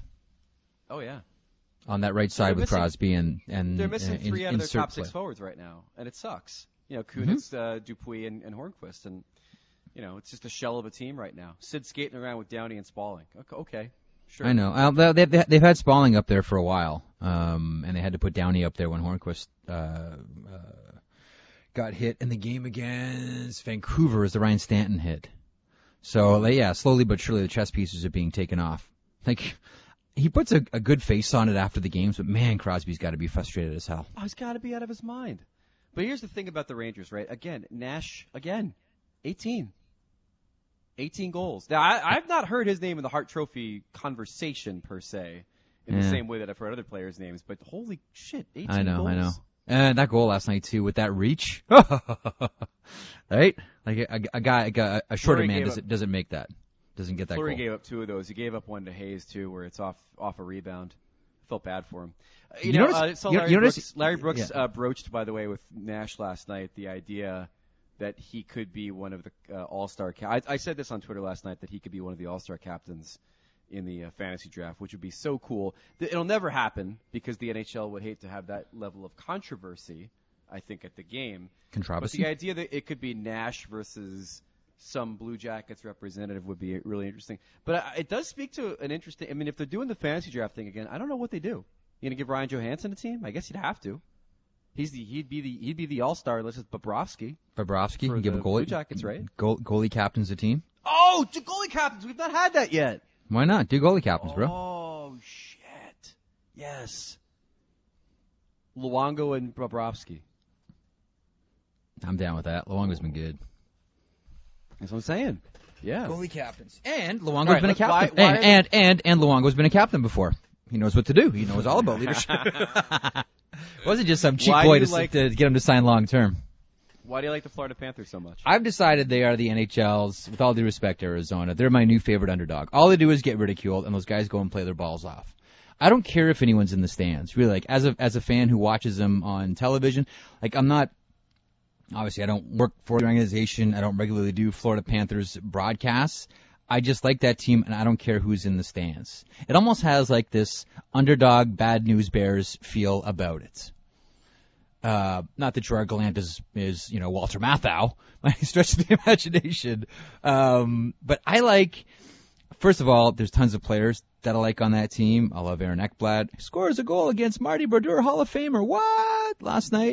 Oh yeah, on that right side They're with missing- Crosby and and they're missing uh, three in, out of their insert top six play. forwards right now, and it sucks. You know, Mm-hmm. Kunitz, uh, Dupuis, and, and Hornquist, and you know, it's just a shell of a team right now. Sid skating around with Downey and Spalling. Okay, okay. Sure. I know. Uh, they, they, they've had Spalling up there for a while, um, and they had to put Downey up there when Hornquist uh, uh, got hit in the game against Vancouver as the Ryan Stanton hit. So, like, yeah, slowly but surely the chess pieces are being taken off. Like, he puts a, a good face on it after the games, but man, Crosby's got to be frustrated as hell. Oh, he's got to be out of his mind. But here's the thing about the Rangers, right? Again, Nash, again, eighteen. eighteen goals. Now, I, I've not heard his name in the Hart Trophy conversation, per se, in the Yeah. same way that I've heard other players' names, but holy shit, eighteen I know, goals. I know. And that goal last night, too, with that reach. Right? Like, a, a guy, like a, a shorter Fleury man gave doesn't, up- doesn't make that. Doesn't get that Fleury goal. gave up two of those. He gave up one to Hayes, too, where it's off off a rebound. Felt bad for him. Uh, You, You know, notice- uh, so you- Larry, you Brooks, notice- Larry Brooks yeah. uh, broached, by the way, with Nash last night, the idea that he could be one of the uh, all-star. Ca- I, I said this on Twitter last night, that he could be one of the all-star captains in the uh, fantasy draft, which would be so cool. Th- It'll never happen because the N H L would hate to have that level of controversy, I think, at the game. But Controversy? the idea that it could be Nash versus some Blue Jackets representative would be really interesting. But uh, it does speak to an interesting. I mean, if they're doing the fantasy draft thing again, I don't know what they do. You gonna give Ryan Johansson a team? I guess you'd have to. He's the he'd be the he'd be the all star unless it's Bobrovsky. Bobrovsky, For you give a the goalie. Blue Jackets, right? Goal, goalie captains the team. Oh, two goalie captains. We've not had that yet. Why not? Do goalie captains, bro. Oh shit! Yes. Luongo and Bobrovsky. I'm down with that. Luongo's been good. That's what I'm saying. Yeah. Goalie captains. And Luongo's right, been a let's- why- captain. why and, are and, and, and Luongo's been a captain before. He knows what to do. He knows all about leadership. wasn't just some cheap Why do boy you to, like- to get him to sign long term. Why do you like the Florida Panthers so much? I've decided they are the N H L's, with all due respect to Arizona, they're my new favorite underdog. All they do is get ridiculed, and those guys go and play their balls off. I don't care if anyone's in the stands. Really, like, as a as a fan who watches them on television, like, I'm not, obviously I don't work for the organization, I don't regularly do Florida Panthers broadcasts. I just like that team, and I don't care who's in the stands. It almost has like this underdog, bad news bears feel about it. Uh, not that Gerard Gallant is, is, you know, Walter Matthau, by any stretch of the imagination. Um, but I like, first of all, there's tons of players that I like on that team. I love Aaron Ekblad. He scores a goal against Marty Brodeur, Hall of Famer. What? Last night.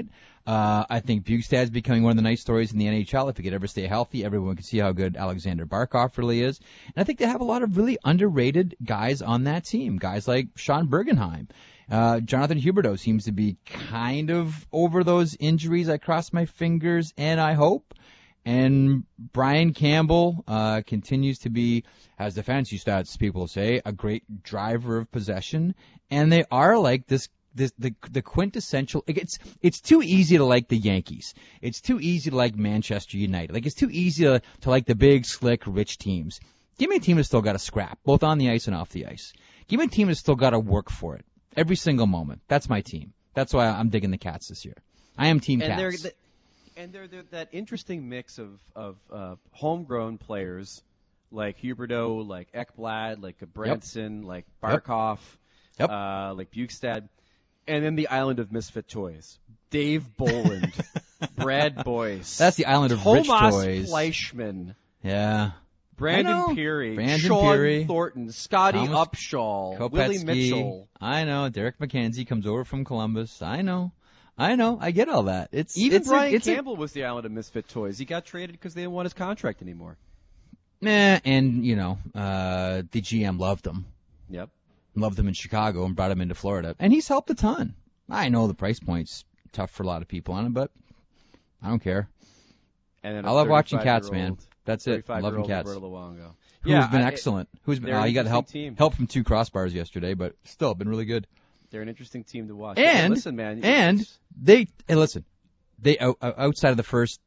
Uh, I think Bjugstad's becoming one of the nice stories in the N H L. If he could ever stay healthy, everyone can see how good Alexander Barkov really is. And I think they have a lot of really underrated guys on that team. Guys like Sean Bergenheim. Uh, Jonathan Huberdeau seems to be kind of over those injuries. I cross my fingers and I hope. And Brian Campbell uh, continues to be, as the fantasy stats people say, a great driver of possession. And they are like this, this the the quintessential. It's it's too easy to like the Yankees. It's too easy to like Manchester United. Like it's too easy to, to like the big, slick, rich teams. Give me a team that's still got to scrap, both on the ice and off the ice. Give me a team that's still got to work for it. Every single moment. That's my team. That's why I'm digging the Cats this year. I am Team and Cats. They're the, and they're, they're that interesting mix of, of uh, homegrown players like Huberdeau, like Ekblad, like Branson, yep. like Barkov, yep. uh, like Bjugstad, and then the island of misfit toys. Dave Boland, Brad Boyce. That's the island of Tomas rich toys. Fleischman. Yeah. Brandon Peary, Brandon Sean Peary, Thornton, Scotty Thomas Upshaw, Kopetsky. Willie Mitchell. I know. Derek McKenzie comes over from Columbus. I know. I know. I get all that. It's Even it's Brian a, it's Campbell a, was the island of misfit toys. He got traded because they didn't want his contract anymore. Nah, and, you know, uh, the G M loved him. Yep. Loved him in Chicago and brought him into Florida. And he's helped a ton. I know the price point's tough for a lot of people on him, but I don't care. And then I love watching Cats, man. That's it. I love Cats. Who's yeah, been I, excellent. Who's been? Uh, you got help team. help from two crossbars yesterday, but still been really good. They're an interesting team to watch. And hey, listen, man, and they hey, listen. They out, outside of the first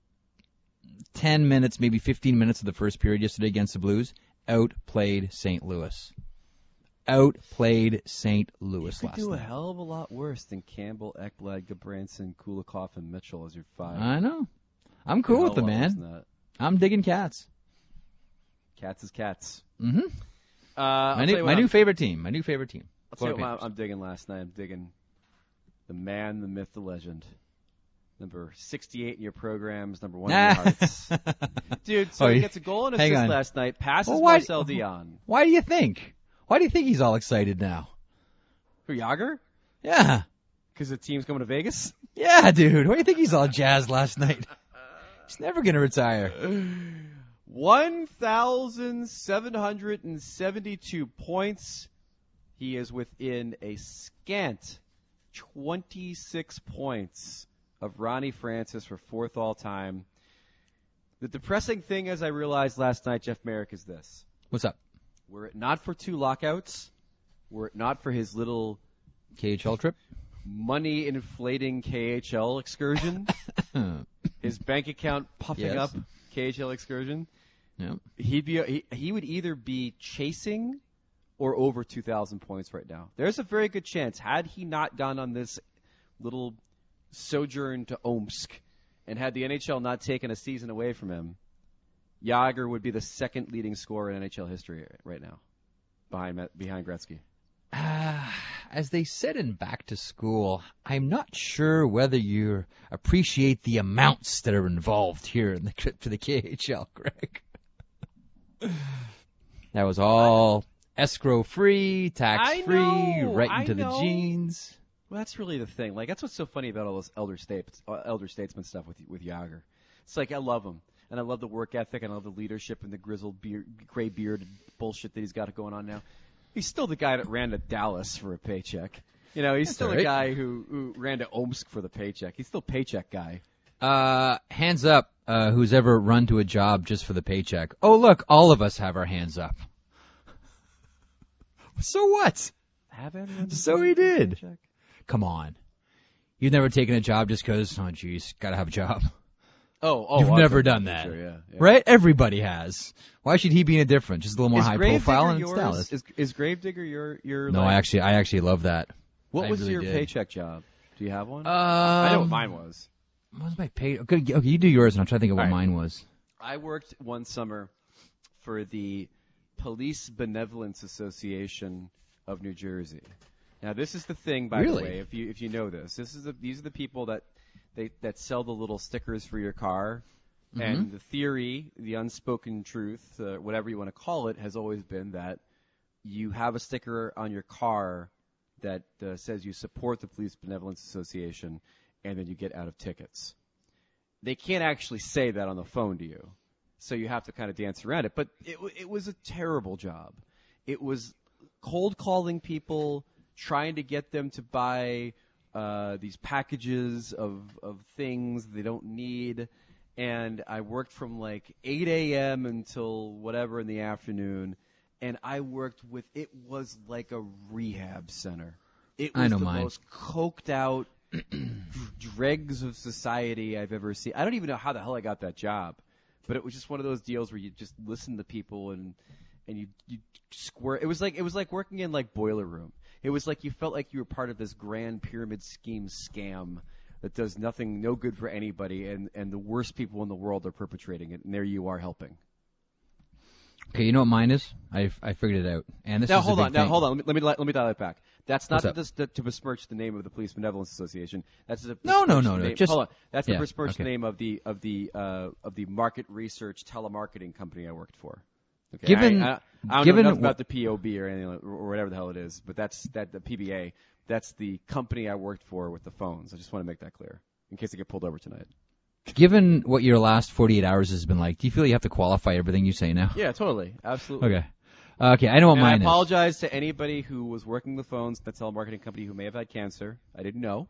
ten minutes, maybe fifteen minutes of the first period yesterday against the Blues, outplayed Saint Louis. Outplayed Saint Louis you last could do night. a hell of a lot worse than Campbell, Ekblad, Gabranson, Kulikov, and Mitchell as your five. I know. I'm cool with them, man. I'm digging Cats. Cats is Cats. Mm-hmm. Uh, my new, my new favorite team. My new favorite team. I'll tell you what I'm digging last night. I'm digging the man, the myth, the legend. Number sixty-eight in your programs, number one in your hearts. Dude, so oh, he gets a goal and assist last night, passes well, why, Marcel Dion. Why do you think? Why do you think he's all excited now? For Jágr? Yeah. Because the team's coming to Vegas? Yeah, dude. Why do you think he's all jazzed last night? He's never going to retire. one thousand seven hundred seventy-two points. He is within a scant twenty-six points of Ronnie Francis for fourth all-time. The depressing thing, as I realized last night, Jeff Merrick, is this. What's up? Were it not for two lockouts, were it not for his little K H L trip, money-inflating K H L excursion, his bank account puffing yes. up K H L excursion, yep. he'd be he, he would either be chasing or over two thousand points right now. There's a very good chance, had he not gone on this little sojourn to Omsk and had the N H L not taken a season away from him, Jágr would be the second leading scorer in N H L history right now, behind behind Gretzky. Uh, as they said in Back to School, I'm not sure whether you appreciate the amounts that are involved here in the trip to the K H L, Greg. That was all escrow-free, tax-free, right I into know. the jeans. Well, that's really the thing. Like, that's what's so funny about all this elder states, uh, elder statesman stuff with with Jágr. It's like I love him, and I love the work ethic, and I love the leadership and the grizzled beard, gray beard bullshit that he's got going on now. He's still the guy that ran to Dallas for a paycheck. You know, he's That's still right. the guy who, who ran to Omsk for the paycheck. He's still paycheck guy. Uh, hands up, uh, who's ever run to a job just for the paycheck. Oh, look, all of us have our hands up. So what? Have anyone So he did. Paycheck? Come on. You've never taken a job just because, oh, geez, gotta have a job. Oh, oh, You've I've never done done that. Sure, yeah, yeah. Right? Everybody has. Why should he be any different? Just a little more Is high Gravedigger profile and yours? it's Dallas. Is, is Gravedigger your your? No, like, I actually, I actually love that. What I was really your did. paycheck job? Do you have one? Um, I know what mine was. What was my pay? Okay, okay, you do yours, and I'm trying to think of what All right. mine was. I worked one summer for the Police Benevolence Association of New Jersey. Now, this is the thing, by Really? the way, if you if you know this, this is the, these are the people that they that sell the little stickers for your car. Mm-hmm. And the theory, the unspoken truth, uh, whatever you want to call it, has always been that you have a sticker on your car that uh, says you support the Police Benevolence Association, and then you get out of tickets. They can't actually say that on the phone to you, so you have to kind of dance around it. But it, it was a terrible job. It was cold calling people, trying to get them to buy uh, these packages of, of things they don't need. And I worked from like eight a.m. until whatever in the afternoon. And I worked with, it was like a rehab center. It was I know the mine. most coked out dregs of society I've ever seen. I don't even know how the hell I got that job. But it was just one of those deals where you just listen to people and and you you square. It was like it was like working in like Boiler Room. It was like you felt like you were part of this grand pyramid scheme scam that does nothing, no good for anybody, and and the worst people in the world are perpetrating it, and there you are helping. Okay, you know what mine is? I I figured it out. And this Now is hold a big on, now thing. hold on. Let me let me, let me dial it back. That's not What's to, to, to besmirch the name of the Police Benevolence Association. That's to No, no, besmirch no, the no, name- just- hold on. That's yeah, to besmirch okay. the name of the of the uh, of the market research telemarketing company I worked for. Okay, Given- I, I, I don't given know enough wh- about the P O B or anything like- or whatever the hell it is, but that's that the P B A. That's the company I worked for with the phones. I just want to make that clear in case I get pulled over tonight. Given what your last forty-eight hours has been like, do you feel you have to qualify everything you say now? Yeah, totally, absolutely. Okay. Okay, I know what And I mine is. apologize to anybody who was working the phones at the telemarketing company who may have had cancer. I didn't know.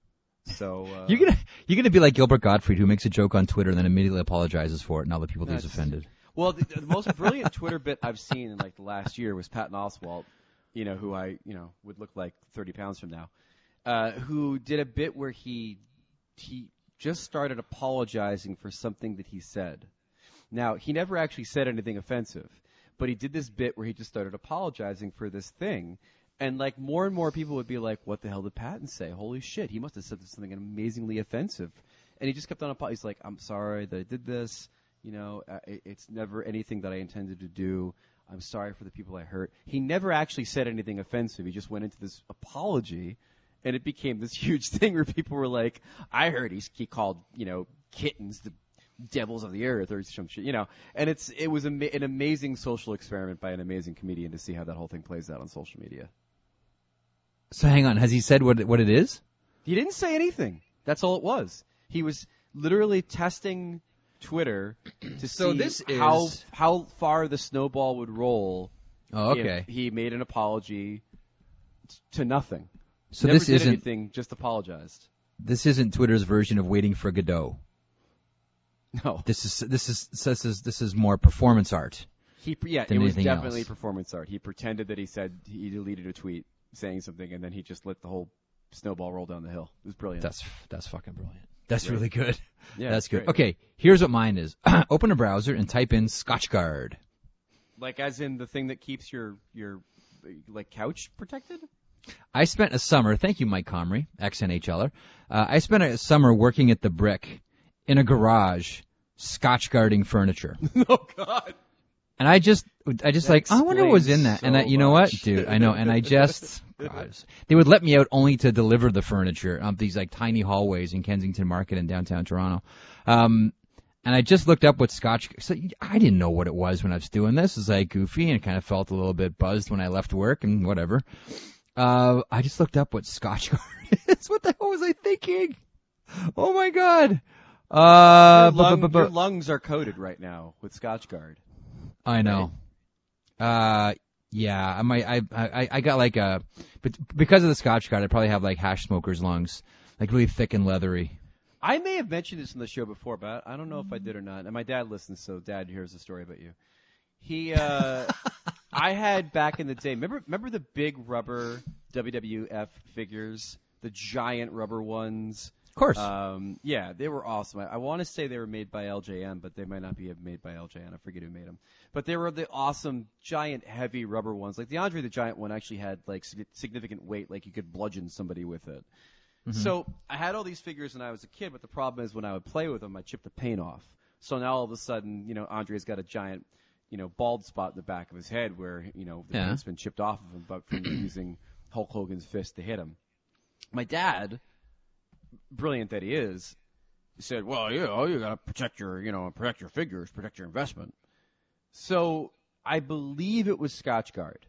So uh, You're gonna you're gonna be like Gilbert Gottfried, who makes a joke on Twitter and then immediately apologizes for it, and all the people he's That's- offended. Well, the, the most brilliant Twitter bit I've seen in like the last year was Patton Oswalt, you know, who I, you know, would look like thirty pounds from now, uh, who did a bit where he he just started apologizing for something that he said. Now, he never actually said anything offensive, but he did this bit where he just started apologizing for this thing. And like more and more people would be like, what the hell did Patton say? Holy shit, he must have said something amazingly offensive. And he just kept on apologizing. He's like, I'm sorry that I did this. You know, uh, it, it's never anything that I intended to do. I'm sorry for the people I hurt. He never actually said anything offensive. He just went into this apology, and it became this huge thing where people were like, I heard he's, he called, you know, kittens the devils of the earth or some shit, you know. And it's it was ama- an amazing social experiment by an amazing comedian to see how that whole thing plays out on social media. So hang on, has he said what what it is? He didn't say anything. That's all it was. He was literally testing Twitter to So see this how is- how far the snowball would roll. Oh, okay. If he made an apology t- to nothing. So Never this did isn't anything, just apologized. this isn't Twitter's version of waiting for Godot. No, This is this is this is this is more performance art. he yeah, than it was anything definitely else. performance art. He pretended that he said he deleted a tweet saying something, and then he just let the whole snowball roll down the hill. It was brilliant. That's that's fucking brilliant. That's Great. really good. yeah, That's it's good. great. Okay, here's what mine is. Open a browser and type in Scotchgard. Like as in the thing that keeps your your like couch protected. I spent a summer, thank you, Mike Comrie, ex-NHLer. Uh, I spent a summer working at the Brick in a garage, Scotchgarding furniture. Oh God. And I just, I just That like, I wonder what was in explains that. And I, so you know what, much. dude? I know. And I just, God, they would let me out only to deliver the furniture up these like tiny hallways in Kensington Market in downtown Toronto. Um, and I just looked up what Scotch. So I didn't know what it was when I was doing this. It was like goofy and kind of felt a little bit buzzed when I left work and whatever. Uh, I just looked up what Scotchgard is. What the hell was I thinking? Oh my God. Uh, Your, lung, bu- bu- bu- your lungs are coated right now with Scotchgard. I know. Uh, yeah, I might, I, I, I got like a, but because of the Scotchgard, I probably have like hash smoker's lungs, like really thick and leathery. I may have mentioned this in the show before, but I don't know if I did or not. And my dad listens, so Dad, here's a story about you. He, uh, I had back in the day, remember, remember the big rubber W W F figures, the giant rubber ones? Of course. Um, yeah, they were awesome. I, I want to say they were made by L J N, but they might not be made by L J N. I forget who made them. But they were the awesome, giant, heavy rubber ones. Like the Andre the Giant one actually had like sig- significant weight, like you could bludgeon somebody with it. Mm-hmm. So I had all these figures when I was a kid, but the problem is when I would play with them, I chipped the paint off. So now all of a sudden, you know, Andre's got a giant, you know, bald spot in the back of his head where, you know, the Yeah. paint's been chipped off of him, but from using Hulk Hogan's fist to hit him. My dad, brilliant that he is, said, well, you know, you got to protect your, you know, protect your figures, protect your investment. So I believe it was Scotchgard.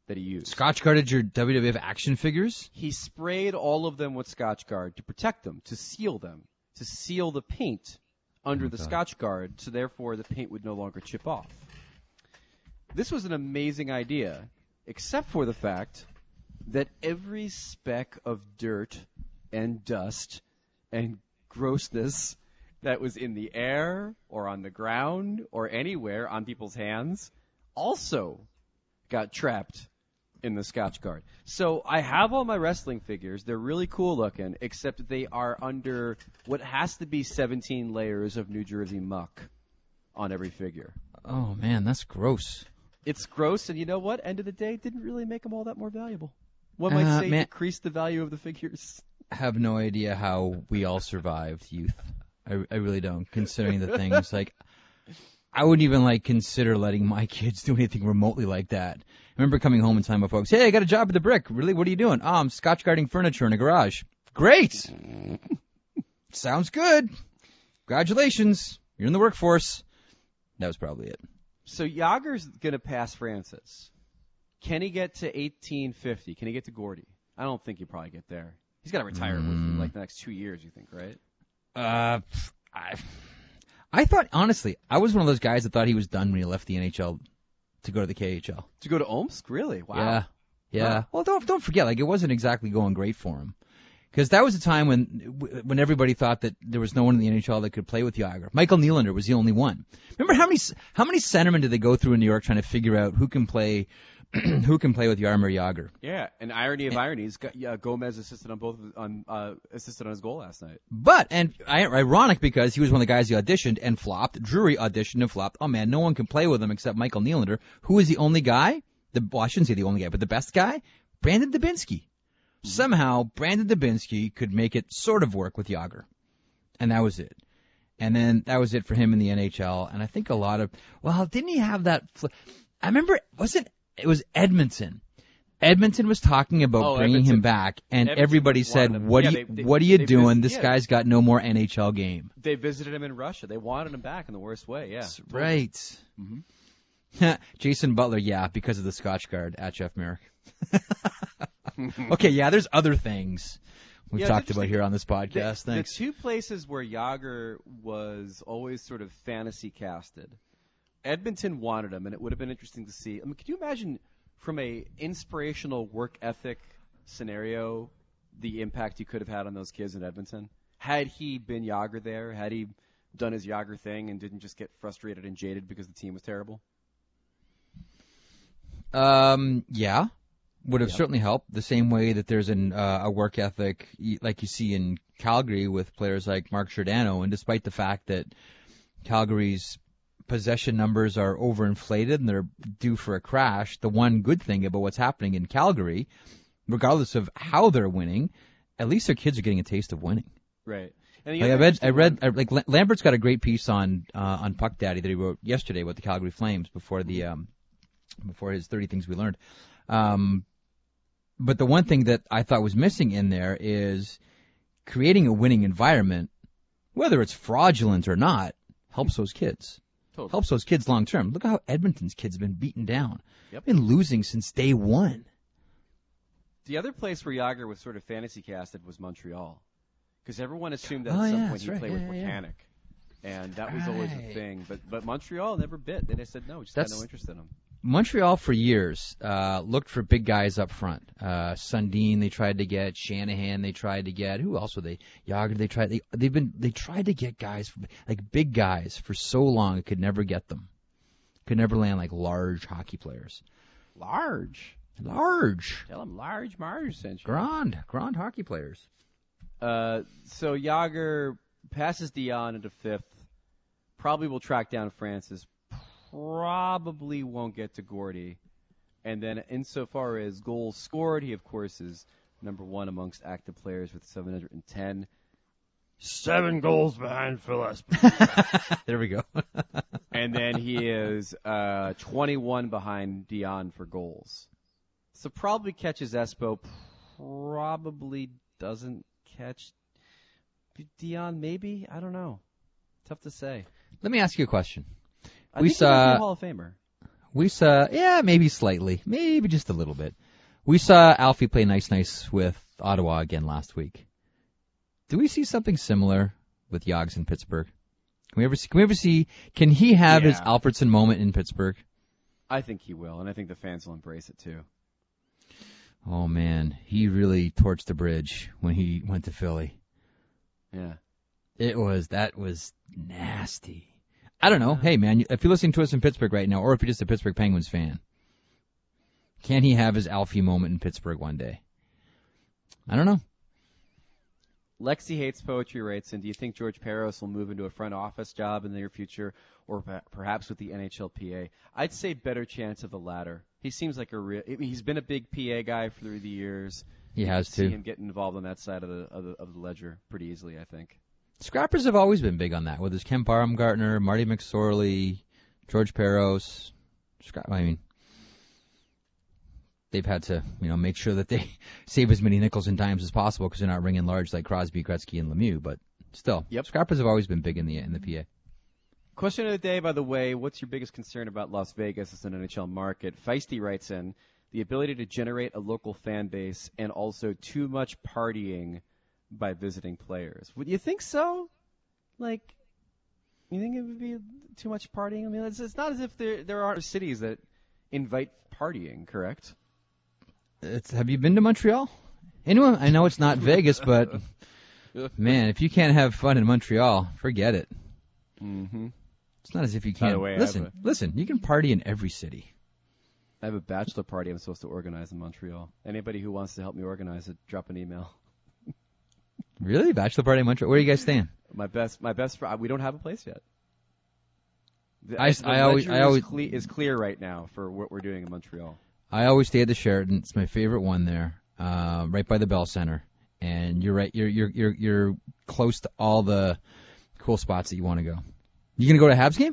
that he used. Scotch guarded your W W F action figures? He sprayed all of them with Scotch Guard to protect them, to seal them, to seal the paint under Oh, the God. Scotch Guard, so therefore the paint would no longer chip off. This was an amazing idea, except for the fact that every speck of dirt and dust and grossness that was in the air or on the ground or anywhere on people's hands also got trapped in the Scotch Guard. So I have all my wrestling figures. They're really cool looking, except that they are under what has to be seventeen layers of New Jersey muck on every figure. Oh, man, that's gross. It's gross, and you know what? End of the day, it didn't really make them all that more valuable. One might Uh, say man- decreased the value of the figures. I have no idea how we all survived youth. I, I really don't, considering the things. Like, I wouldn't even, like, consider letting my kids do anything remotely like that. I remember coming home and telling my folks, hey, I got a job at the Brick. Really? What are you doing? Oh, I'm Scotch guarding furniture in a garage. Great! Sounds good. Congratulations. You're in the workforce. That was probably it. So Yager's going to pass Francis. Can he get to eighteen fifty? Can he get to Gordy? I don't think he'll probably get there. He's got to retire within like the next two years, you think, right? Uh, I, I thought, honestly, I was one of those guys that thought he was done when he left the N H L to go to the K H L. To go to Omsk? Really? Wow. Yeah, yeah. Huh. Well, don't don't forget, like, it wasn't exactly going great for him, because that was a time when when everybody thought that there was no one in the N H L that could play with Yager. Michael Nylander was the only one. Remember how many how many centermen did they go through in New York trying to figure out who can play who can play with Jaromir Jagr? Yeah, and irony of ironies, Go- yeah, Gomez assisted on both of- on uh, assisted on his goal last night. But, and I- ironic because he was one of the guys he auditioned and flopped. Drury auditioned and flopped. Oh man, no one can play with him except Michael Nylander. Who is the only guy? The, well, I shouldn't say the only guy, but the best guy? Brandon Dubinsky. Mm-hmm. Somehow, Brandon Dubinsky could make it sort of work with Jagr. And that was it. And then that was it for him in the N H L. And I think a lot of, well, didn't he have that, fl- I remember, wasn't, it was Edmonton. Edmonton was talking about Oh, bringing Edmonton. him back, and Edmonton everybody wanted said, him. "What Yeah, are you, they- they- what are you they doing? visit- This yeah. guy's got no more N H L game." They visited him in Russia. They wanted him back in the worst way. Yeah, That's right. Mm-hmm. Jason Butler, yeah, because of the Scotch Guard at Jeff Merrick. Okay, yeah, there's other things we've Yeah, it's talked about interesting. here on this podcast. The, Thanks. the two places where Yager was always sort of fantasy casted, Edmonton wanted him, and it would have been interesting to see. I mean, could you imagine from a inspirational work ethic scenario the impact he could have had on those kids in Edmonton? Had he been Yager there, had he done his Yager thing and didn't just get frustrated and jaded because the team was terrible? Um, yeah, would have Yeah. certainly helped. The same way that there's an uh, a work ethic y- like you see in Calgary with players like Mark Giordano, and despite the fact that Calgary's possession numbers are overinflated and they're due for a crash, the one good thing about what's happening in Calgary, regardless of how they're winning, at least their kids are getting a taste of winning. Right. And the Like I other read, I interesting read, one- I, like La- Lambert's got a great piece on uh, on Puck Daddy that he wrote yesterday about the Calgary Flames before the um, before his thirty Things We Learned. Um, but the one thing that I thought was missing in there is creating a winning environment, whether it's fraudulent or not, helps those kids. Totally. Helps those kids long term. Look how Edmonton's kids have been beaten down. Yep. Been losing since day one. The other place where Yager was sort of fantasy casted was Montreal, because everyone assumed that Oh, at some yeah, point that's he'd right. play Yeah, with yeah, yeah. Mechanic, and that was always a Right. thing. But but Montreal never bit. They just said no, we just That's- got no interest in him. Montreal for years uh, looked for big guys up front. Uh, Sundin they tried to get, Shanahan they tried to get. Who else were they? Yager they tried. They they've been they tried to get guys like big guys for so long. Could never get them. Could never land like large hockey players. Large. Large, Tell him large Marge sent you. grand, grand hockey players. Uh, so Yager passes Dion into fifth. Probably will track down Francis. Probably won't get to Gordy. And then insofar as goals scored, he of course is number one amongst active players with seven hundred ten. Seven goals behind Phil Esposito. There we go. And then he is uh, twenty-one behind Dion for goals. So probably catches Espo. Probably doesn't catch Dion. Maybe, I don't know. Tough to say. Let me ask you a question. I We think he might be a saw Hall of Famer. We saw, yeah, maybe slightly, maybe just a little bit. We saw Alfie play nice, nice with Ottawa again last week. Do we see something similar with Yogs in Pittsburgh? Can we ever see? Can we ever see? Can he have Yeah. his Alfredson moment in Pittsburgh? I think he will, and I think the fans will embrace it too. Oh man, he really torched the bridge when he went to Philly. Yeah. It was that was nasty. I don't know. Hey man, if you're listening to us in Pittsburgh right now, or if you're just a Pittsburgh Penguins fan, can he have his Alfie moment in Pittsburgh one day? I don't know. Lexi Hates Poetry writes in, do you think George Peros will move into a front office job in the near future, or per- perhaps with the N H L P A? I'd say better chance of the latter. He seems like a real. I mean, he's been a big P A guy through the years. He has See to. him getting involved on that side of the, of the of the ledger pretty easily, I think. Scrappers have always been big on that, whether it's Ken Baumgartner, Marty McSorley, George Peros. Scrap. I mean, they've had to, you know, make sure that they save as many nickels and dimes as possible because they're not ringing large like Crosby, Gretzky, and Lemieux. But still, Yep. Scrappers have always been big in the in the P A. Question of the day, by the way, what's your biggest concern about Las Vegas as an N H L market? Feisty writes in, the ability to generate a local fan base and also too much partying by visiting players. Would you think so? Like, you think it would be too much partying? I mean, it's, it's not as if there there aren't cities that invite partying, correct? It's, have you been to Montreal? Anyone? I know it's not Vegas, but man, if you can't have fun in Montreal, forget it. Mm-hmm. It's not as if you By can't. the way, I listen, have listen. You can party in every city. I have a bachelor party I'm supposed to organize in Montreal. Anybody who wants to help me organize it, drop an email. Really, bachelor party in Montreal? Where are you guys staying? My best, my best friend. We don't have a place yet. The, I- the I always- ledger I always- is, cle- is clear right now for what we're doing in Montreal. I always stay at the Sheraton. It's my favorite one there, uh, right by the Bell Center. And you're right. You're you're you're you're close to all the cool spots that you want to go. You gonna go to a Habs game?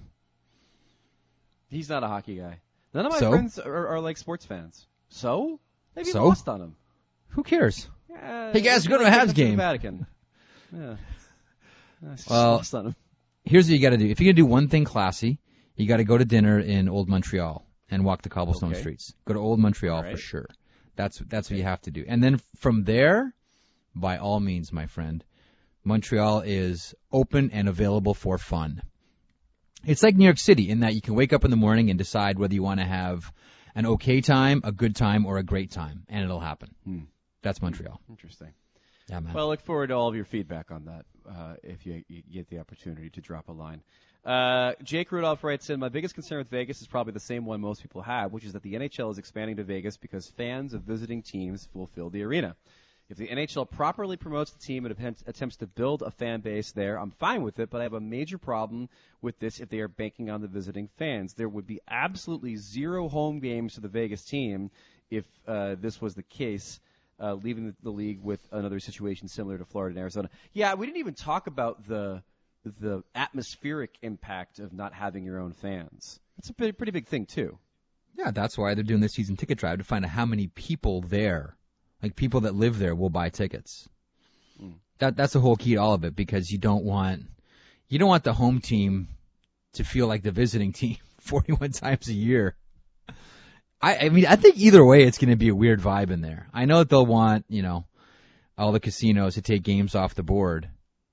He's not a hockey guy. None of my So? friends are, are like sports fans. So maybe So? lost on him. Who cares? Yeah, Hey, guys, maybe go to a like Habs take him to game. the Vatican. Yeah. Yeah, it's just Well, lost on him. Here's what you got to do. If you're gonna do one thing classy, you got to go to dinner in Old Montreal and walk the cobblestone Okay. streets. Go to Old Montreal All for right. sure. That's that's what you have to do. And then from there, by all means, my friend, Montreal is open and available for fun. It's like New York City in that you can wake up in the morning and decide whether you want to have an okay time, a good time, or a great time, and it'll happen. Hmm. That's Montreal. Interesting. Yeah, man. Well, I look forward to all of your feedback on that uh, if you, you get the opportunity to drop a line. Uh, Jake Rudolph writes in, my biggest concern with Vegas is probably the same one most people have, which is that the N H L is expanding to Vegas because fans of visiting teams will fill the arena. If the N H L properly promotes the team and attempts, attempts to build a fan base there, I'm fine with it, but I have a major problem with this if they are banking on the visiting fans. There would be absolutely zero home games for the Vegas team if uh, this was the case. Uh, leaving the, the league with another situation similar to Florida and Arizona. Yeah, we didn't even talk about the the atmospheric impact of not having your own fans. That's a pretty, pretty big thing, too. Yeah, that's why they're doing this season ticket drive to find out how many people there, like people that live there, will buy tickets. Mm. That that's the whole key to all of it because you don't want you don't want the home team to feel like the visiting team forty-one times a year. I, I mean, I think either way, it's going to be a weird vibe in there. I know that they'll want, you know, all the casinos to take games off the board,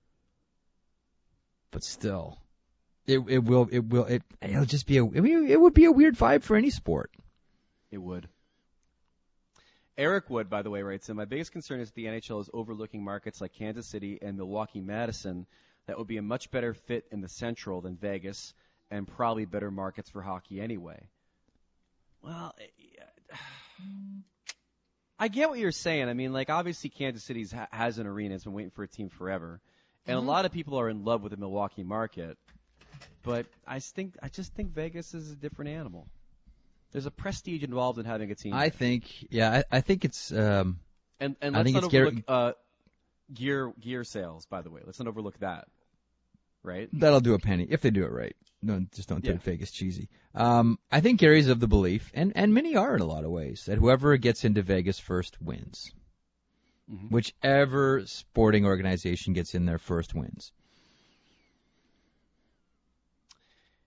but still, it it will it will it it'll just be a I mean, it would be a weird vibe for any sport. It would. Eric Wood, by the way, writes in, my biggest concern is that the N H L is overlooking markets like Kansas City and Milwaukee-Madison that would be a much better fit in the Central than Vegas and probably better markets for hockey anyway. Well, I get what you're saying. I mean, like, obviously Kansas City ha- has an arena. It's been waiting for a team forever. And Mm-hmm. a lot of people are in love with the Milwaukee market. But I think I just think Vegas is a different animal. There's a prestige involved in having a team. I think, yeah, I, I think it's. Um, and and I let's think not it's Gar- overlook uh, gear gear sales, by the way. Let's not overlook that. Right? That'll do a penny if they do it right. No, just don't Yeah. take Vegas cheesy. Um, I think Gary's of the belief, and, and many are in a lot of ways, that whoever gets into Vegas first wins. Mhm. Whichever sporting organization gets in there first wins.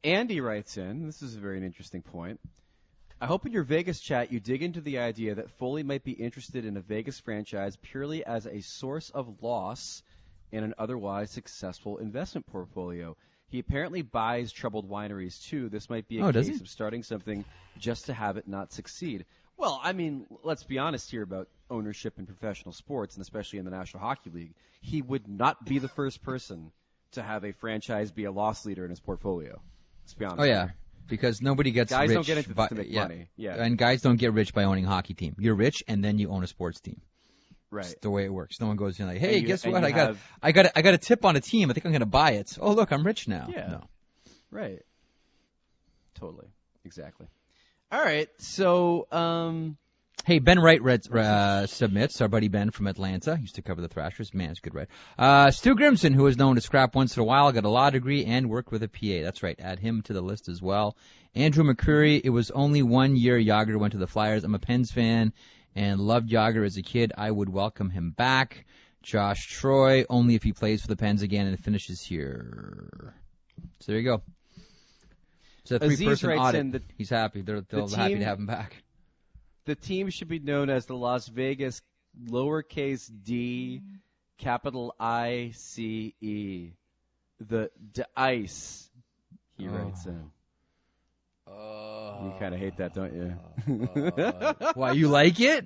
Andy writes in, this is a very interesting point. I hope in your Vegas chat you dig into the idea that Foley might be interested in a Vegas franchise purely as a source of loss in an otherwise successful investment portfolio. He apparently buys troubled wineries, too. This might be a Oh, does case he? of starting something just to have it not succeed. Well, I mean, let's be honest here about ownership in professional sports, and especially in the National Hockey League. He would not be the first person to have a franchise be a loss leader in his portfolio. Let's be honest. Oh, yeah. here. Because nobody gets Guys rich. don't get into this by, to make yeah. money. Yeah. And guys don't get rich by owning a hockey team. You're rich, and then you own a sports team. Right. It's the way it works. No one goes in like, hey, And you- guess and what? you I got, have- I got, I got a tip on a team. I think I'm going to buy it. Oh, look, I'm rich now. Yeah. No. Right. Totally. Exactly. All right. So, um, Hey, Ben Wright read, uh, submits, our buddy Ben from Atlanta. He used to cover the Thrashers. Man, it's a good write. Uh, Stu Grimson, who is known to scrap once in a while, got a law degree and worked with a P A. That's right. Add him to the list as well. Andrew McCurry, it was only one year Yager went to the Flyers. I'm a Pens fan and loved Yager as a kid. I would welcome him back. Josh Troy, only if he plays for the Pens again and finishes here. So there you go. It's a Aziz three-person writes audit. in the- He's happy. They're, they're the happy team- to have him back. the team should be known as the Las Vegas lowercase d, capital I C E. The D-Ice, he Oh. writes in. Uh, You kind of hate that, don't you? uh, why, you like it?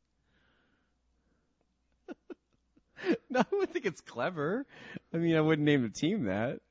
No, I think it's clever. I mean, I wouldn't name the team that.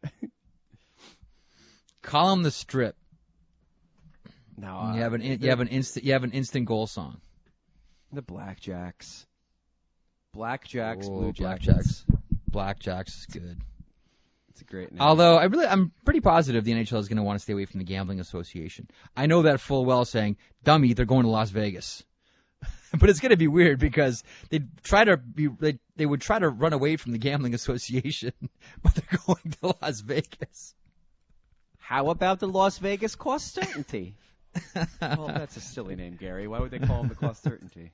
Call him the Strip. No, You have an in, you have an instant you have an instant goal song. the Blackjacks. Blackjacks, Oh, Blue Blackjacks. Jackets. Blackjacks is good. It's a great name. Although I really I'm pretty positive the N H L is going to want to stay away from the Gambling Association. I know that full well, saying, "Dummy, they're going to Las Vegas." But it's going to be weird because they try to be they, they would try to run away from the Gambling Association, but they're going to Las Vegas. How about the Las Vegas Cost Certainty? Well, that's a silly name, Gary. Why would they call him the Cost Certainty?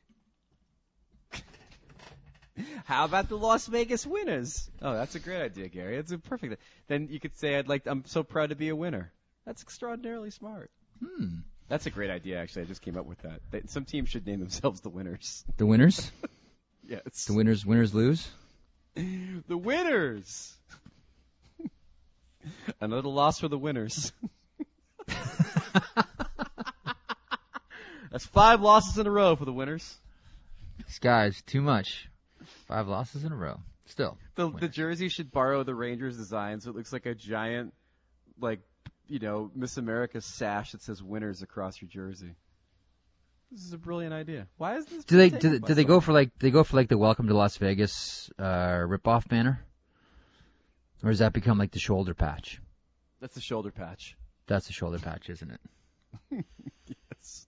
How about the Las Vegas Winners? Oh, that's a great idea, Gary. That's a perfect. Then you could say, "I'd like. I'm so proud to be a winner." That's extraordinarily smart. Hmm. That's a great idea, actually. I just came up with that. They, some teams should name themselves the Winners. The winners, Yes. the winners, winners lose. The Winners. Another loss for the Winners. That's five losses in a row for the Winners. These guys, too much. Five losses in a row. Still. The, the jersey should borrow the Rangers design, so it looks like a giant, like, you know, Miss America sash that says "Winners" across your jersey. This is a brilliant idea. Why is this? Do they being do, taken they- by do they go someone? for like they go for like the Welcome to Las Vegas uh, rip-off banner, or does that become like the shoulder patch? That's the shoulder patch. That's the shoulder patch, isn't it? Yes.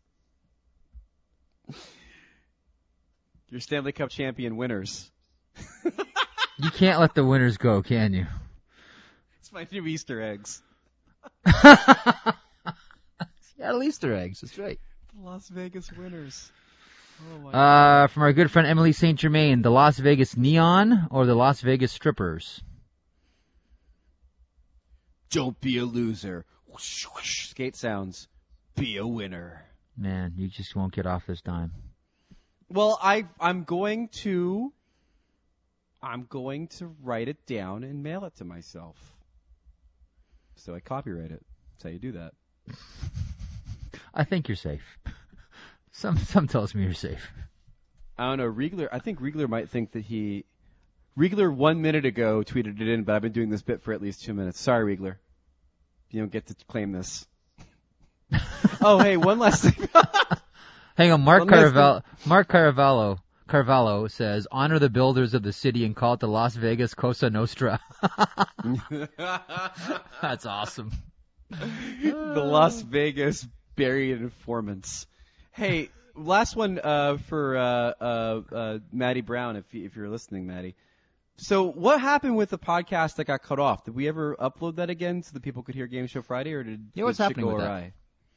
Your Stanley Cup champion Winners. You can't let the winners go, can you? It's my new Easter eggs. Yeah, Easter eggs. That's right. The Las Vegas Winners. Oh my Uh, from our good friend Emily Saint Germain, the Las Vegas Neon or the Las Vegas Strippers? Don't be a loser. Whoosh, whoosh. Skate sounds. Be a winner. Man, you just won't get off this dime. Well, I I'm going to I'm going to write it down and mail it to myself. So I copyright it. That's how you do that. I think you're safe. Some some tells me you're safe. I don't know. Riegler. I think Riegler might think that he. Riegler one minute ago tweeted it in, but I've been doing this bit for at least two minutes. Sorry, Riegler. You don't get to claim this. Oh, hey, one last thing. Hang on, Mark One last Caravello. Mark Caravello. Carvalho says, "Honor the builders of the city and call it the Las Vegas Cosa Nostra." That's awesome. The Las Vegas buried informants. Hey, last one uh, for uh, uh, uh, Maddie Brown, if you, if you're listening, Maddie. So, what happened with the podcast that got cut off? Did we ever upload that again so that people could hear Game Show Friday, or did, Yeah, what's did shit happening go with that? awry?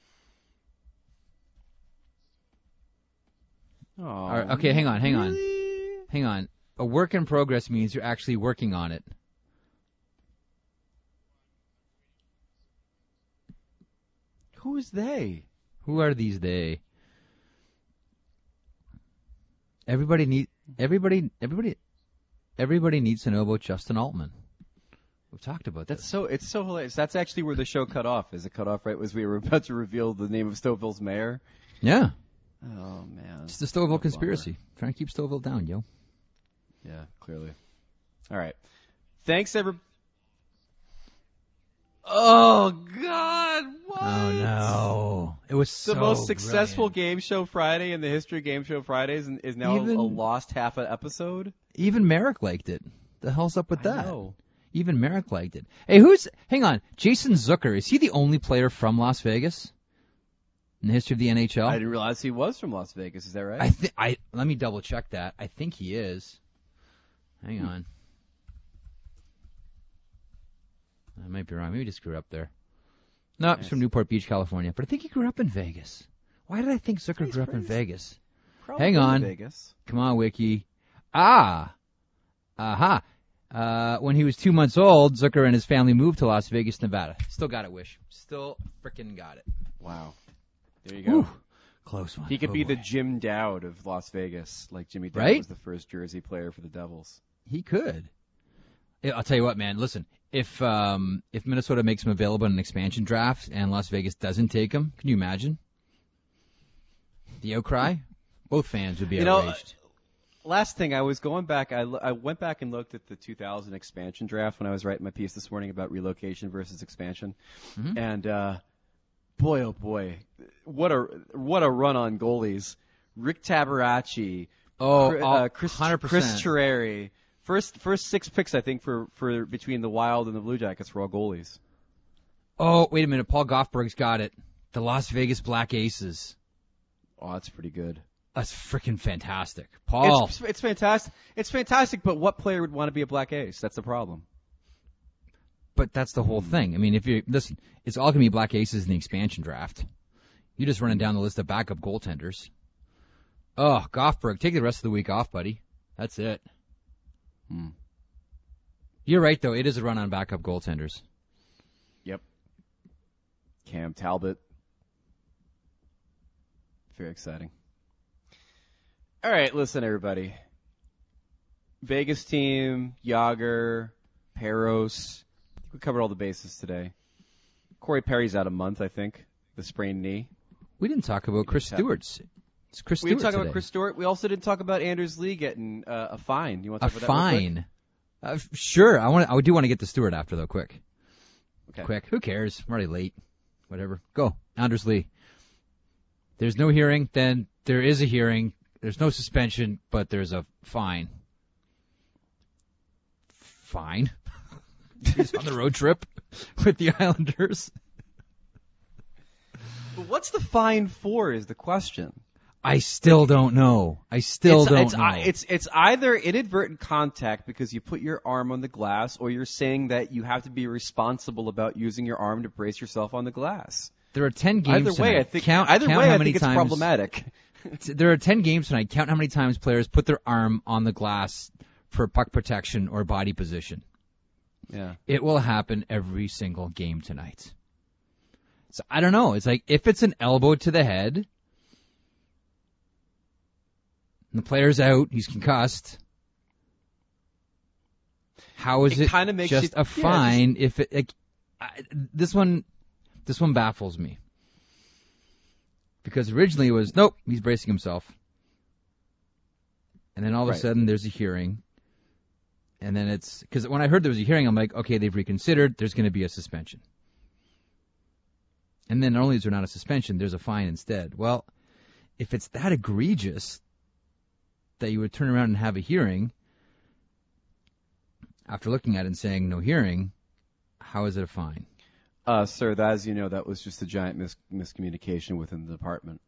Oh, All right, okay, hang on, hang on. really? Hang on. A work in progress means you're actually working on it. Who is they? Who are these they? Everybody need everybody everybody everybody needs to know about Justin Altman. We've talked about That's this. so it's so hilarious. That's actually where the show cut off. Is it cut off right as we were about to reveal the name of Stouffville's mayor? Yeah. Oh man. It's the Stouffville What a conspiracy. Trying to keep Stouffville down, yo. Yeah, clearly. All right. Thanks, every. Oh God! What? Oh no! It was The so most successful brilliant. game show Friday in the history of Game Show Fridays and is now Even- a lost half an episode. Even Merrick liked it. The hell's up with I that? know. Even Merrick liked it. Hey, who's? Hang on, Jason Zucker. Is he the only player from Las Vegas in the history of the N H L? I didn't realize he was from Las Vegas. Is that right? I think I let me double check that. I think he is. Hang on. I might be wrong. Maybe just grew up there. No, he's Nice. from Newport Beach, California. But I think he grew up in Vegas. Why did I think Zucker He's grew up in from- Vegas? Probably Hang in on. Vegas. Come on, Wiki. Ah. Aha. Uh, when he was two months old, Zucker and his family moved to Las Vegas, Nevada. Still got it, Wish. Still frickin' got it. Wow. There you go. Whew. Close one. He could Oh, be the boy. Jim Dowd of Las Vegas, like Jimmy Dowd Right? was the first Jersey player for the Devils. He could. Yeah, I'll tell you what, man. Listen, if um, if Minnesota makes him available in an expansion draft and Las Vegas doesn't take him, can you imagine the outcry? Both fans would be You know, outraged. Last thing, I was going back. I, lo- I went back and looked at the two thousand expansion draft when I was writing my piece this morning about relocation versus expansion, Mhm. and uh, boy, oh boy, what a what a run on goalies! Rick Tabaracci, oh, Chris, uh, uh, Chris, one hundred Chris percent. Terreri. First, first six picks I think for, for between the Wild and the Blue Jackets were all goalies. Oh, wait a minute. Paul Goffberg's got it. The Las Vegas Black Aces. Oh, that's pretty good. That's freaking fantastic. Paul. It's, it's fantastic. It's fantastic, but what player would want to be a Black Ace? That's the problem. But that's the whole thing. I mean, if you listen, it's all gonna be Black Aces in the expansion draft. You're just running down the list of backup goaltenders. Oh, Goffberg, take the rest of the week off, buddy. That's it. Hmm. You're right, though. It is a run on backup goaltenders. Yep. Cam Talbot. Very exciting. All right, listen, everybody. Vegas team, Yager, Peros. I think we covered all the bases today. Corey Perry's out a month, I think. The sprained knee. We didn't talk about Chris Yeah. Stewart's. It's Chris We Stewart didn't talk today. about Chris Stewart. We also didn't talk about Anders Lee getting uh, a fine. You want to A talk about that real quick? fine. Uh, f- sure. I want. I do want to get to Stewart after though. Quick. Okay. Quick. Who cares? I'm already late. Whatever. Go. Anders Lee. There's no hearing. Then there is a hearing. There's no suspension, but there's a fine. Fine. He's on the road trip with the Islanders. But what's the fine for is the question. I still don't know. I still it's, don't it's, know. I- It's it's either inadvertent contact because you put your arm on the glass, or you're saying that you have to be responsible about using your arm to brace yourself on the glass. there are ten games Either way, tonight. I think count, either count way, how I many think it's times, problematic. There are ten games tonight. Count how many times players put their arm on the glass for puck protection or body position. Yeah. It will happen every single game tonight. So I don't know. It's like if it's an elbow to the head, and the player's out, he's concussed. How is It it, kinda makes just you- a yeah, fine if it? Like, I, this one, this one baffles me because originally it was nope, he's bracing himself, and then all of a Right. sudden there's a hearing. And then it's because when I heard there was a hearing, I'm like, okay, they've reconsidered. There's going to be a suspension. And then not only is there not a suspension, there's a fine instead. Well, if it's that egregious that you would turn around and have a hearing after looking at it and saying no hearing, how is it a fine? Uh, sir, that, as you know, that was just a giant mis- miscommunication within the department.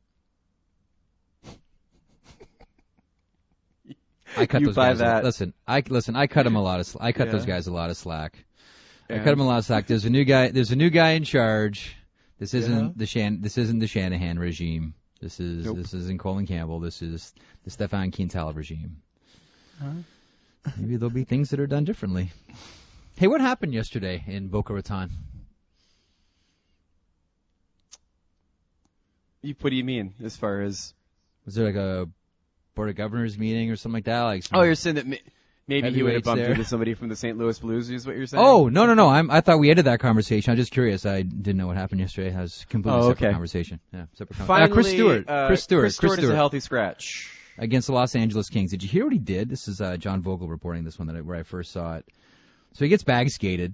I cut You those buy guys. A, that. listen, I listen. I cut them a lot of. Sl- I cut Yeah. those guys a lot of slack. I And- cut them a lot of slack. There's a new guy. There's a new guy in charge. This isn't Yeah. the Shan. This isn't the Shanahan regime. This is Nope. this isn't Colin Campbell. This is the Stefan Quintal regime. Maybe there'll be things that are done differently. Hey, what happened yesterday in Boca Raton? You, what do you mean as far as? Was there like a Board of Governors meeting or something like that? Like Oh, you're saying that ma- maybe he would have Heavyweights bumped there. into somebody from the Saint Louis Blues, is what you're saying? Oh, no, no, no. I'm, I thought we ended that conversation. I'm just curious. I didn't know what happened yesterday. It was a completely Oh, separate okay. conversation. Yeah, separate conversation. Finally, uh, Chris Stewart. uh, Chris Stewart. Chris Stewart is a healthy scratch. Against the Los Angeles Kings. Did you hear what he did? This is uh, John Vogel reporting this one that I, where I first saw it. So he gets bag skated.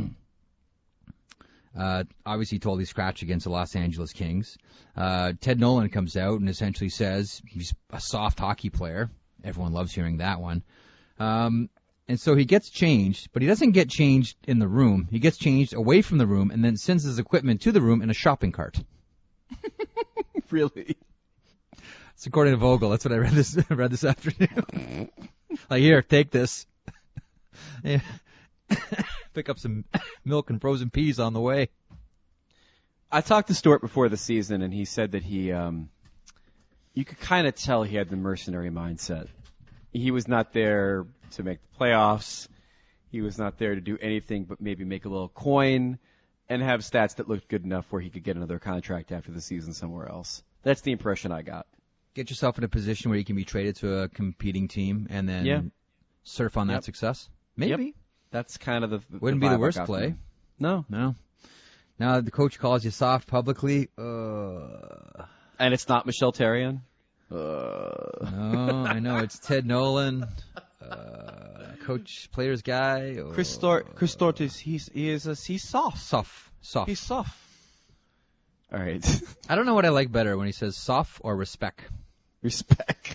uh, obviously told he's scratched against the Los Angeles Kings. Uh, Ted Nolan comes out and essentially says he's a soft hockey player. Everyone loves hearing that one. Um, and so he gets changed, but he doesn't get changed in the room. He gets changed away from the room and then sends his equipment to the room in a shopping cart. Really? It's according to Vogel. That's what I read this read this afternoon. Like, here, take this. Yeah. Pick up some milk and frozen peas on the way. I talked to Stewart before the season, and he said that he, um, you could kind of tell he had the mercenary mindset. He was not there to make the playoffs. He was not there to do anything but maybe make a little coin and have stats that looked good enough where he could get another contract after the season somewhere else. That's the impression I got. Get yourself in a position where you can be traded to a competing team and then Yeah. surf on that Yep. success. Maybe. Yep. That's kind of the, the Wouldn't the be the vibe I worst got from play. him. No. No. Now the coach calls you soft publicly. Uh, And it's not Michel Therrien? Uh. no, I know. It's Ted Nolan, uh, coach, players guy. Or, Chris Stewart, Chris Stewart is, he's, he is a, he's soft. Soft. Soft. He's soft. All right. I don't know what I like better when he says soft or respect. Respect.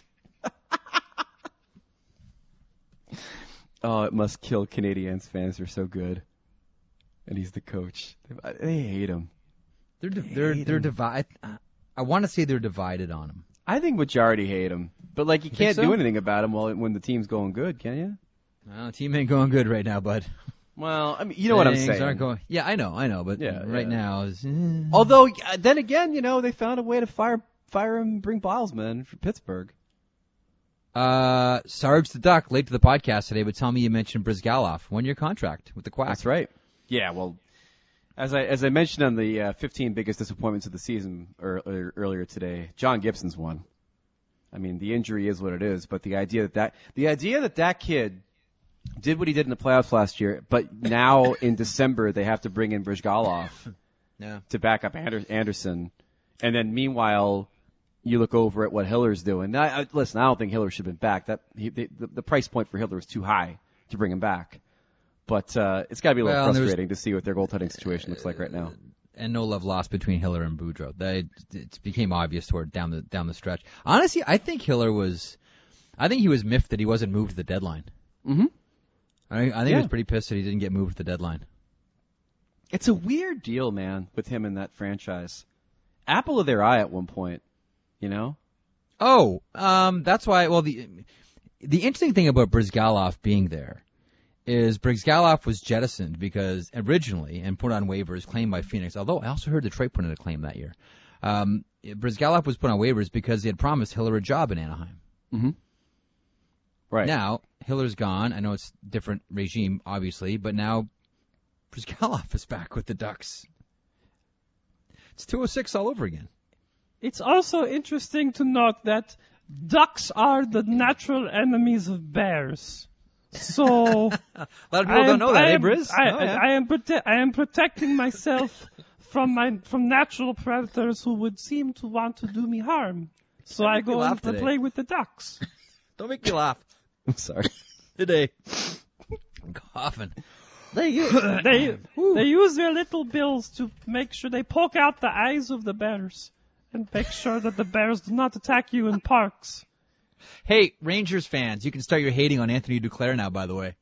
Oh, it must kill Canadiens fans. They're so good. And he's the coach. They, they hate him. They're di- they're hate they're him. divided. I want to say they're divided on him. I think majority hate him. But, like, you think can't so? do anything about him while, when the team's going good, can you? Well, team ain't going good right now, bud. Well, I mean, you know what I'm Things saying. Aren't going, yeah, I know, I know, but Yeah, right yeah. now is. eh. Although, uh, then again, you know, they found a way to fire fire him and bring Bilesman for Pittsburgh. Uh, Sarge the Duck, late to the podcast today, but tell me you mentioned Brizgalov, one-year contract with the Quack. That's right. Yeah, well, as I as I mentioned on the uh, fifteen biggest disappointments of the season earlier, earlier today, John Gibson's one. I mean, the injury is what it is, but the idea that that the idea that that kid did what he did in the playoffs last year, but now in December they have to bring in Brizgalov Yeah. to back up Ander- Anderson, and then meanwhile you look over at what Hiller's doing. Now, I, listen, I don't think Hiller should have been back. That he, the, the price point for Hiller was too high to bring him back. But uh, it's got to be a little Well, and there's- frustrating to see what their goaltending situation looks like right now. And no love lost between Hiller and Boudreaux. That it became obvious toward down the down the stretch. Honestly, I think Hiller was, I think he was miffed that he wasn't moved to the deadline. Mm-hmm. I, I think Yeah. he was pretty pissed that he didn't get moved to the deadline. It's a weird deal, man, with him in that franchise. Apple of their eye at one point, you know? Oh, um, that's why. Well, the the interesting thing about Brizgalov being there is Brizgalov was jettisoned because originally and put on waivers, claimed by Phoenix. Although I also heard Detroit put in a claim that year. Um, Brizgalov was put on waivers because he had promised Hiller a job in Anaheim. Mm-hmm. Right. Now Hiller's gone. I know it's a different regime, obviously, but now Brizgalov is back with the Ducks. It's two oh six all over again. It's also interesting to note that ducks are the natural enemies of bears. So A lot of people I am, don't know that, I eh, am, Briz? I, Oh, yeah. I am prote- I am protecting myself from my from natural predators who would seem to want to do me harm. So Don't I make me go laugh and today. play with the ducks. Don't make me laugh I'm sorry. today. I'm coughing. They u- they they use their little bills to make sure they poke out the eyes of the bears and make sure that the bears do not attack you in parks. Hey, Rangers fans, you can start your hating on Anthony Duclair now, by the way.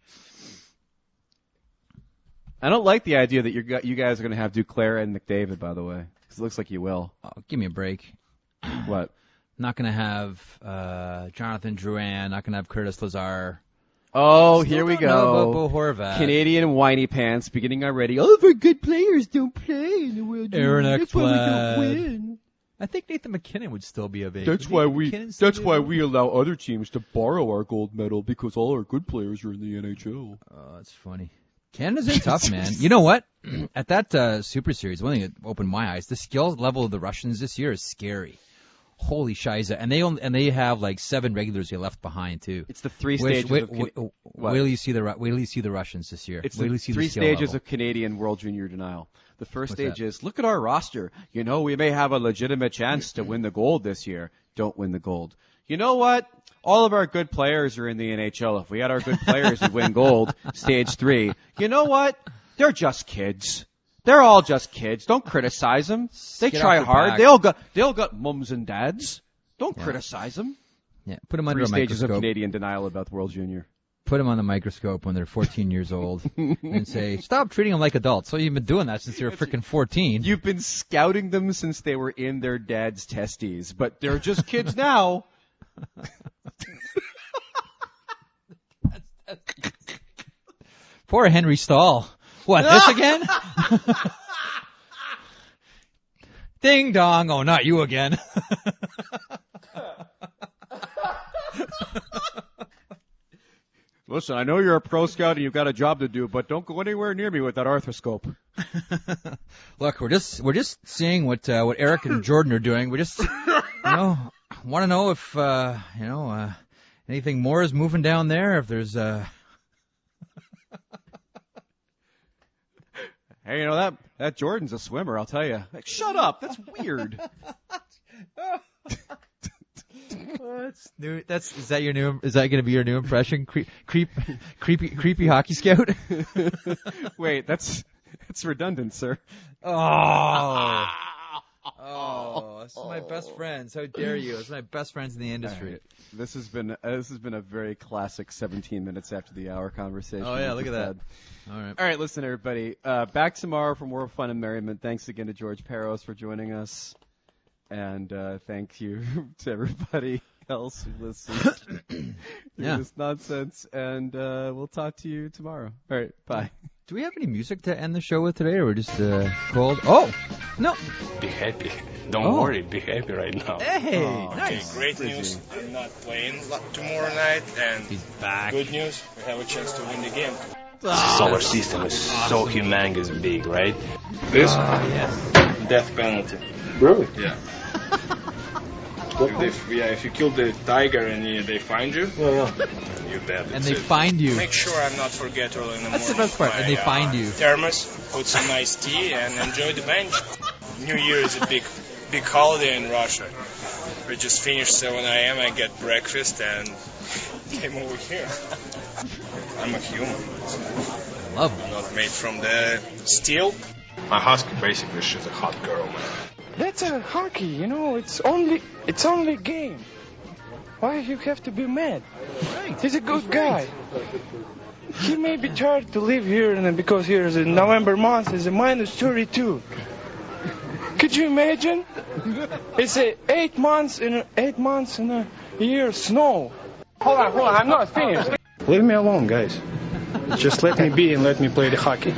I don't like the idea that you're, go- you guys are going to have Duclair and McDavid, by the way. Because it looks like you will. Oh, give me a break. What? Not going to have uh, Jonathan Drouin, not going to have Curtis Lazar. Oh, Still here we don't know go. about Bo Horvat. Canadian whiny pants beginning already. All of our good players don't play in the World Junior. Aaron That's why we don't Ekblad. win. I think Nathan McKinnon would still be available. That's why we. That's why we allow other teams to borrow our gold medal because all our good players are in the N H L. Oh, that's funny. Canada's in tough, man. You know what? At that uh, Super Series, one thing that opened my eyes, the skill level of the Russians this year is scary. Holy shiza. And they only, and they have like seven regulars they left behind, too. It's the three Which, stages wait, of... wait, Can- wait till you see the Ru- wait till you see the Russians this year. It's wait till the you see three the skill stages level. of Canadian World Junior denial. The first What's stage that? is, look at our roster. You know, we may have a legitimate chance to win the gold this year. Don't win the gold. You know what? All of our good players are in the N H L. If we had our good players, we'd win gold. Stage three. You know what? They're just kids. They're all just kids. Don't criticize them. They Get try off their hard. back. They all got, they all got mums and dads. Don't Yeah. criticize them. Yeah, put them under Three a stages of microscope. Canadian denial about the World Junior. Put them on the microscope when they're fourteen years old and say, stop treating them like adults. So you've been doing that since they were freaking fourteen. You've been scouting them since they were in their dad's testes, but they're just kids now. Poor Henry Stahl. What, this again? Ding dong. Oh, not you again. Listen, I know you're a pro scout and you've got a job to do, but don't go anywhere near me with that arthroscope. Look, we're just we're just seeing what uh, what Eric and Jordan are doing. We just you know want to know if uh, you know uh, anything more is moving down there. If there's uh Hey, you know that that Jordan's a swimmer, I'll tell you. Like, shut up, that's weird. What's new? That's is that your new? Is that going to be your new impression? Creep, creep, creepy, creepy hockey scout. Wait, that's that's redundant, sir. Oh, oh, this is my best friends. How dare you? It's my best friends in the industry. All right. This has been uh, this has been a very classic seventeen minutes after the hour conversation. Oh yeah, we look at just that. had. All right. All right, listen, everybody. Uh, back tomorrow for more fun and merriment. Thanks again to George Peros for joining us. And uh, thank you to everybody else who listens to Yeah. this nonsense. And uh, we'll talk to you tomorrow. All right, bye. Do we have any music to end the show with today, or we're just uh, cold? Oh, no. Be happy. Don't Oh. worry, be happy right now. Hey, Oh, nice. Great news. I'm not playing tomorrow night, and He's back. good news, we have a chance to win the game. Ah. Solar system is so humongous big, right? This Yes. death penalty. Really? Yeah. if, they, yeah, if you kill the tiger and you, they find you, Yeah, yeah. you're dead. And That's they it. find you. Make sure I'm not forget early in the That's the morning. best part, my, and they uh, find you. Thermos, put some iced tea, and enjoy the bench. New Year is a big, big holiday in Russia. We just finished seven a.m. I get breakfast and came over here. I'm a human. I love I'm him. not made from the steel. My husky basically she's a hot girl, man. That's a hockey, you know. It's only it's only game. Why you have to be mad? He's a good guy. He may be tired to live here, and because here is in November month is a minus thirty-two. Could you imagine? It's a eight months in a, eight months in a year snow. Hold on, hold on. I'm not finished. Leave me alone, guys. Just let me be and let me play the hockey.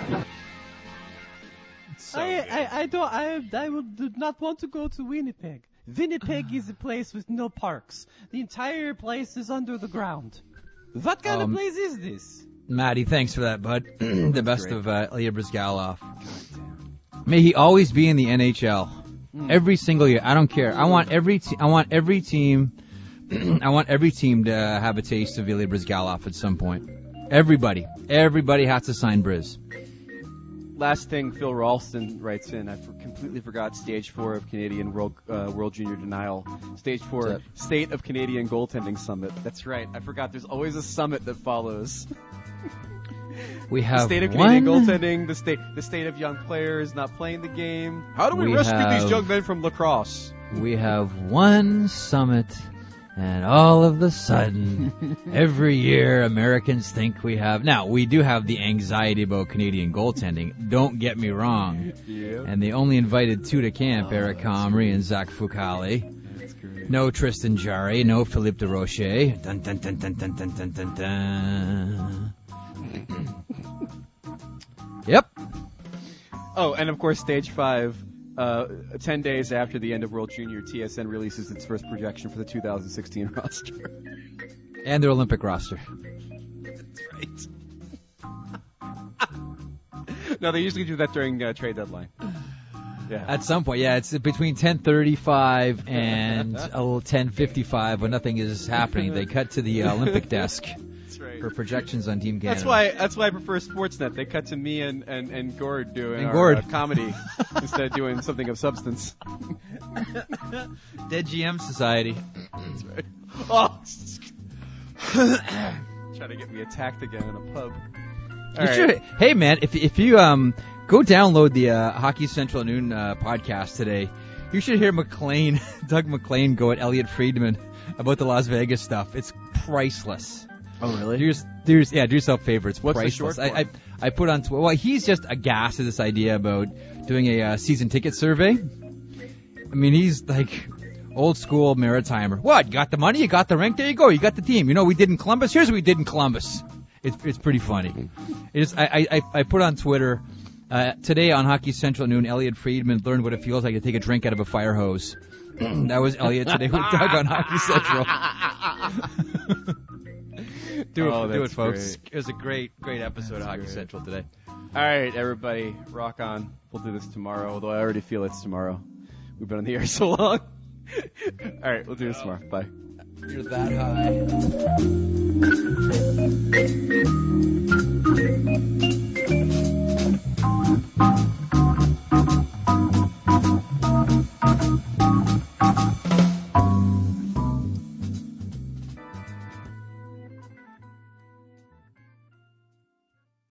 I, I, I don't I I would do not want to go to Winnipeg. Winnipeg is a place with no parks. The entire place is under the ground. What kind Um, of place is this? Matty, thanks for that, bud. The best of uh, Ilya Brizgalov. May he always be in the N H L. Every single year. I don't care. I want every te- I want every team I want every team to have a taste of Ilya Brizgalov at some point. Everybody. Everybody has to sign Briz. Last thing, Phil Ralston writes in. I for- completely forgot Stage Four of Canadian World uh, World Junior Denial. Stage Four, What's State of Canadian Goaltending Summit. That's right. I forgot. There's always a summit that follows. We The have state of one Canadian goaltending. The state, the state of young players not playing the game. How do we, We rescue have- these young men from lacrosse? We have one summit, and all of a sudden, every year Americans think we have. Now, we do have the anxiety about Canadian goaltending. Don't get me wrong. Yeah. And they only invited two to camp, Eric Comrie and Zach Foucault. That's great. No Tristan Jarry, no Philippe Desrochers. Dun, dun, dun, dun, dun, dun, dun, dun, dun. Yep. Oh, and of course, Stage Five. Uh, ten days after the end of World Junior, T S N releases its first projection for the two thousand sixteen roster. And their Olympic roster. That's right. No, they usually do that during uh, trade deadline. Yeah. At some point, yeah, it's between ten thirty-five and ten fifty-five when nothing is happening. They cut to the uh, Olympic desk That's right. for projections on Team Canada. That's why. That's why I prefer Sportsnet. They cut to me and and, and Gord doing And our, Gord. uh, comedy instead of doing something of substance. Dead G M Society. That's right. Oh, trying to get me attacked again in a pub. All You right. should- hey man, if if you um go download the uh, Hockey Central Noon uh, podcast today, you should hear McLean, Doug McLean, go at Elliot Friedman about the Las Vegas stuff. It's priceless. Oh, really? Do, your, do your, yeah, do yourself a favor. It's What's the priceless. short I, I I put on Twitter. Well, he's just aghast at this idea about doing a uh, season ticket survey. I mean, he's like old school Maritimer. What? You got the money? You got the rink? There you go. You got the team. You know what we did in Columbus? Here's what we did in Columbus. It's it's pretty funny. It's I I I put on Twitter uh, today on Hockey Central at noon. Elliot Friedman learned what it feels like to take a drink out of a fire hose. That was Elliot today with Doug on Hockey Central. do it, Oh, do it, that's folks. great. It was a great, great episode That's of Hockey great. Central today. All right, everybody, rock on. We'll do this tomorrow, although I already feel it's tomorrow. We've been on the air so long. All right, we'll do this tomorrow. Bye. You're that high.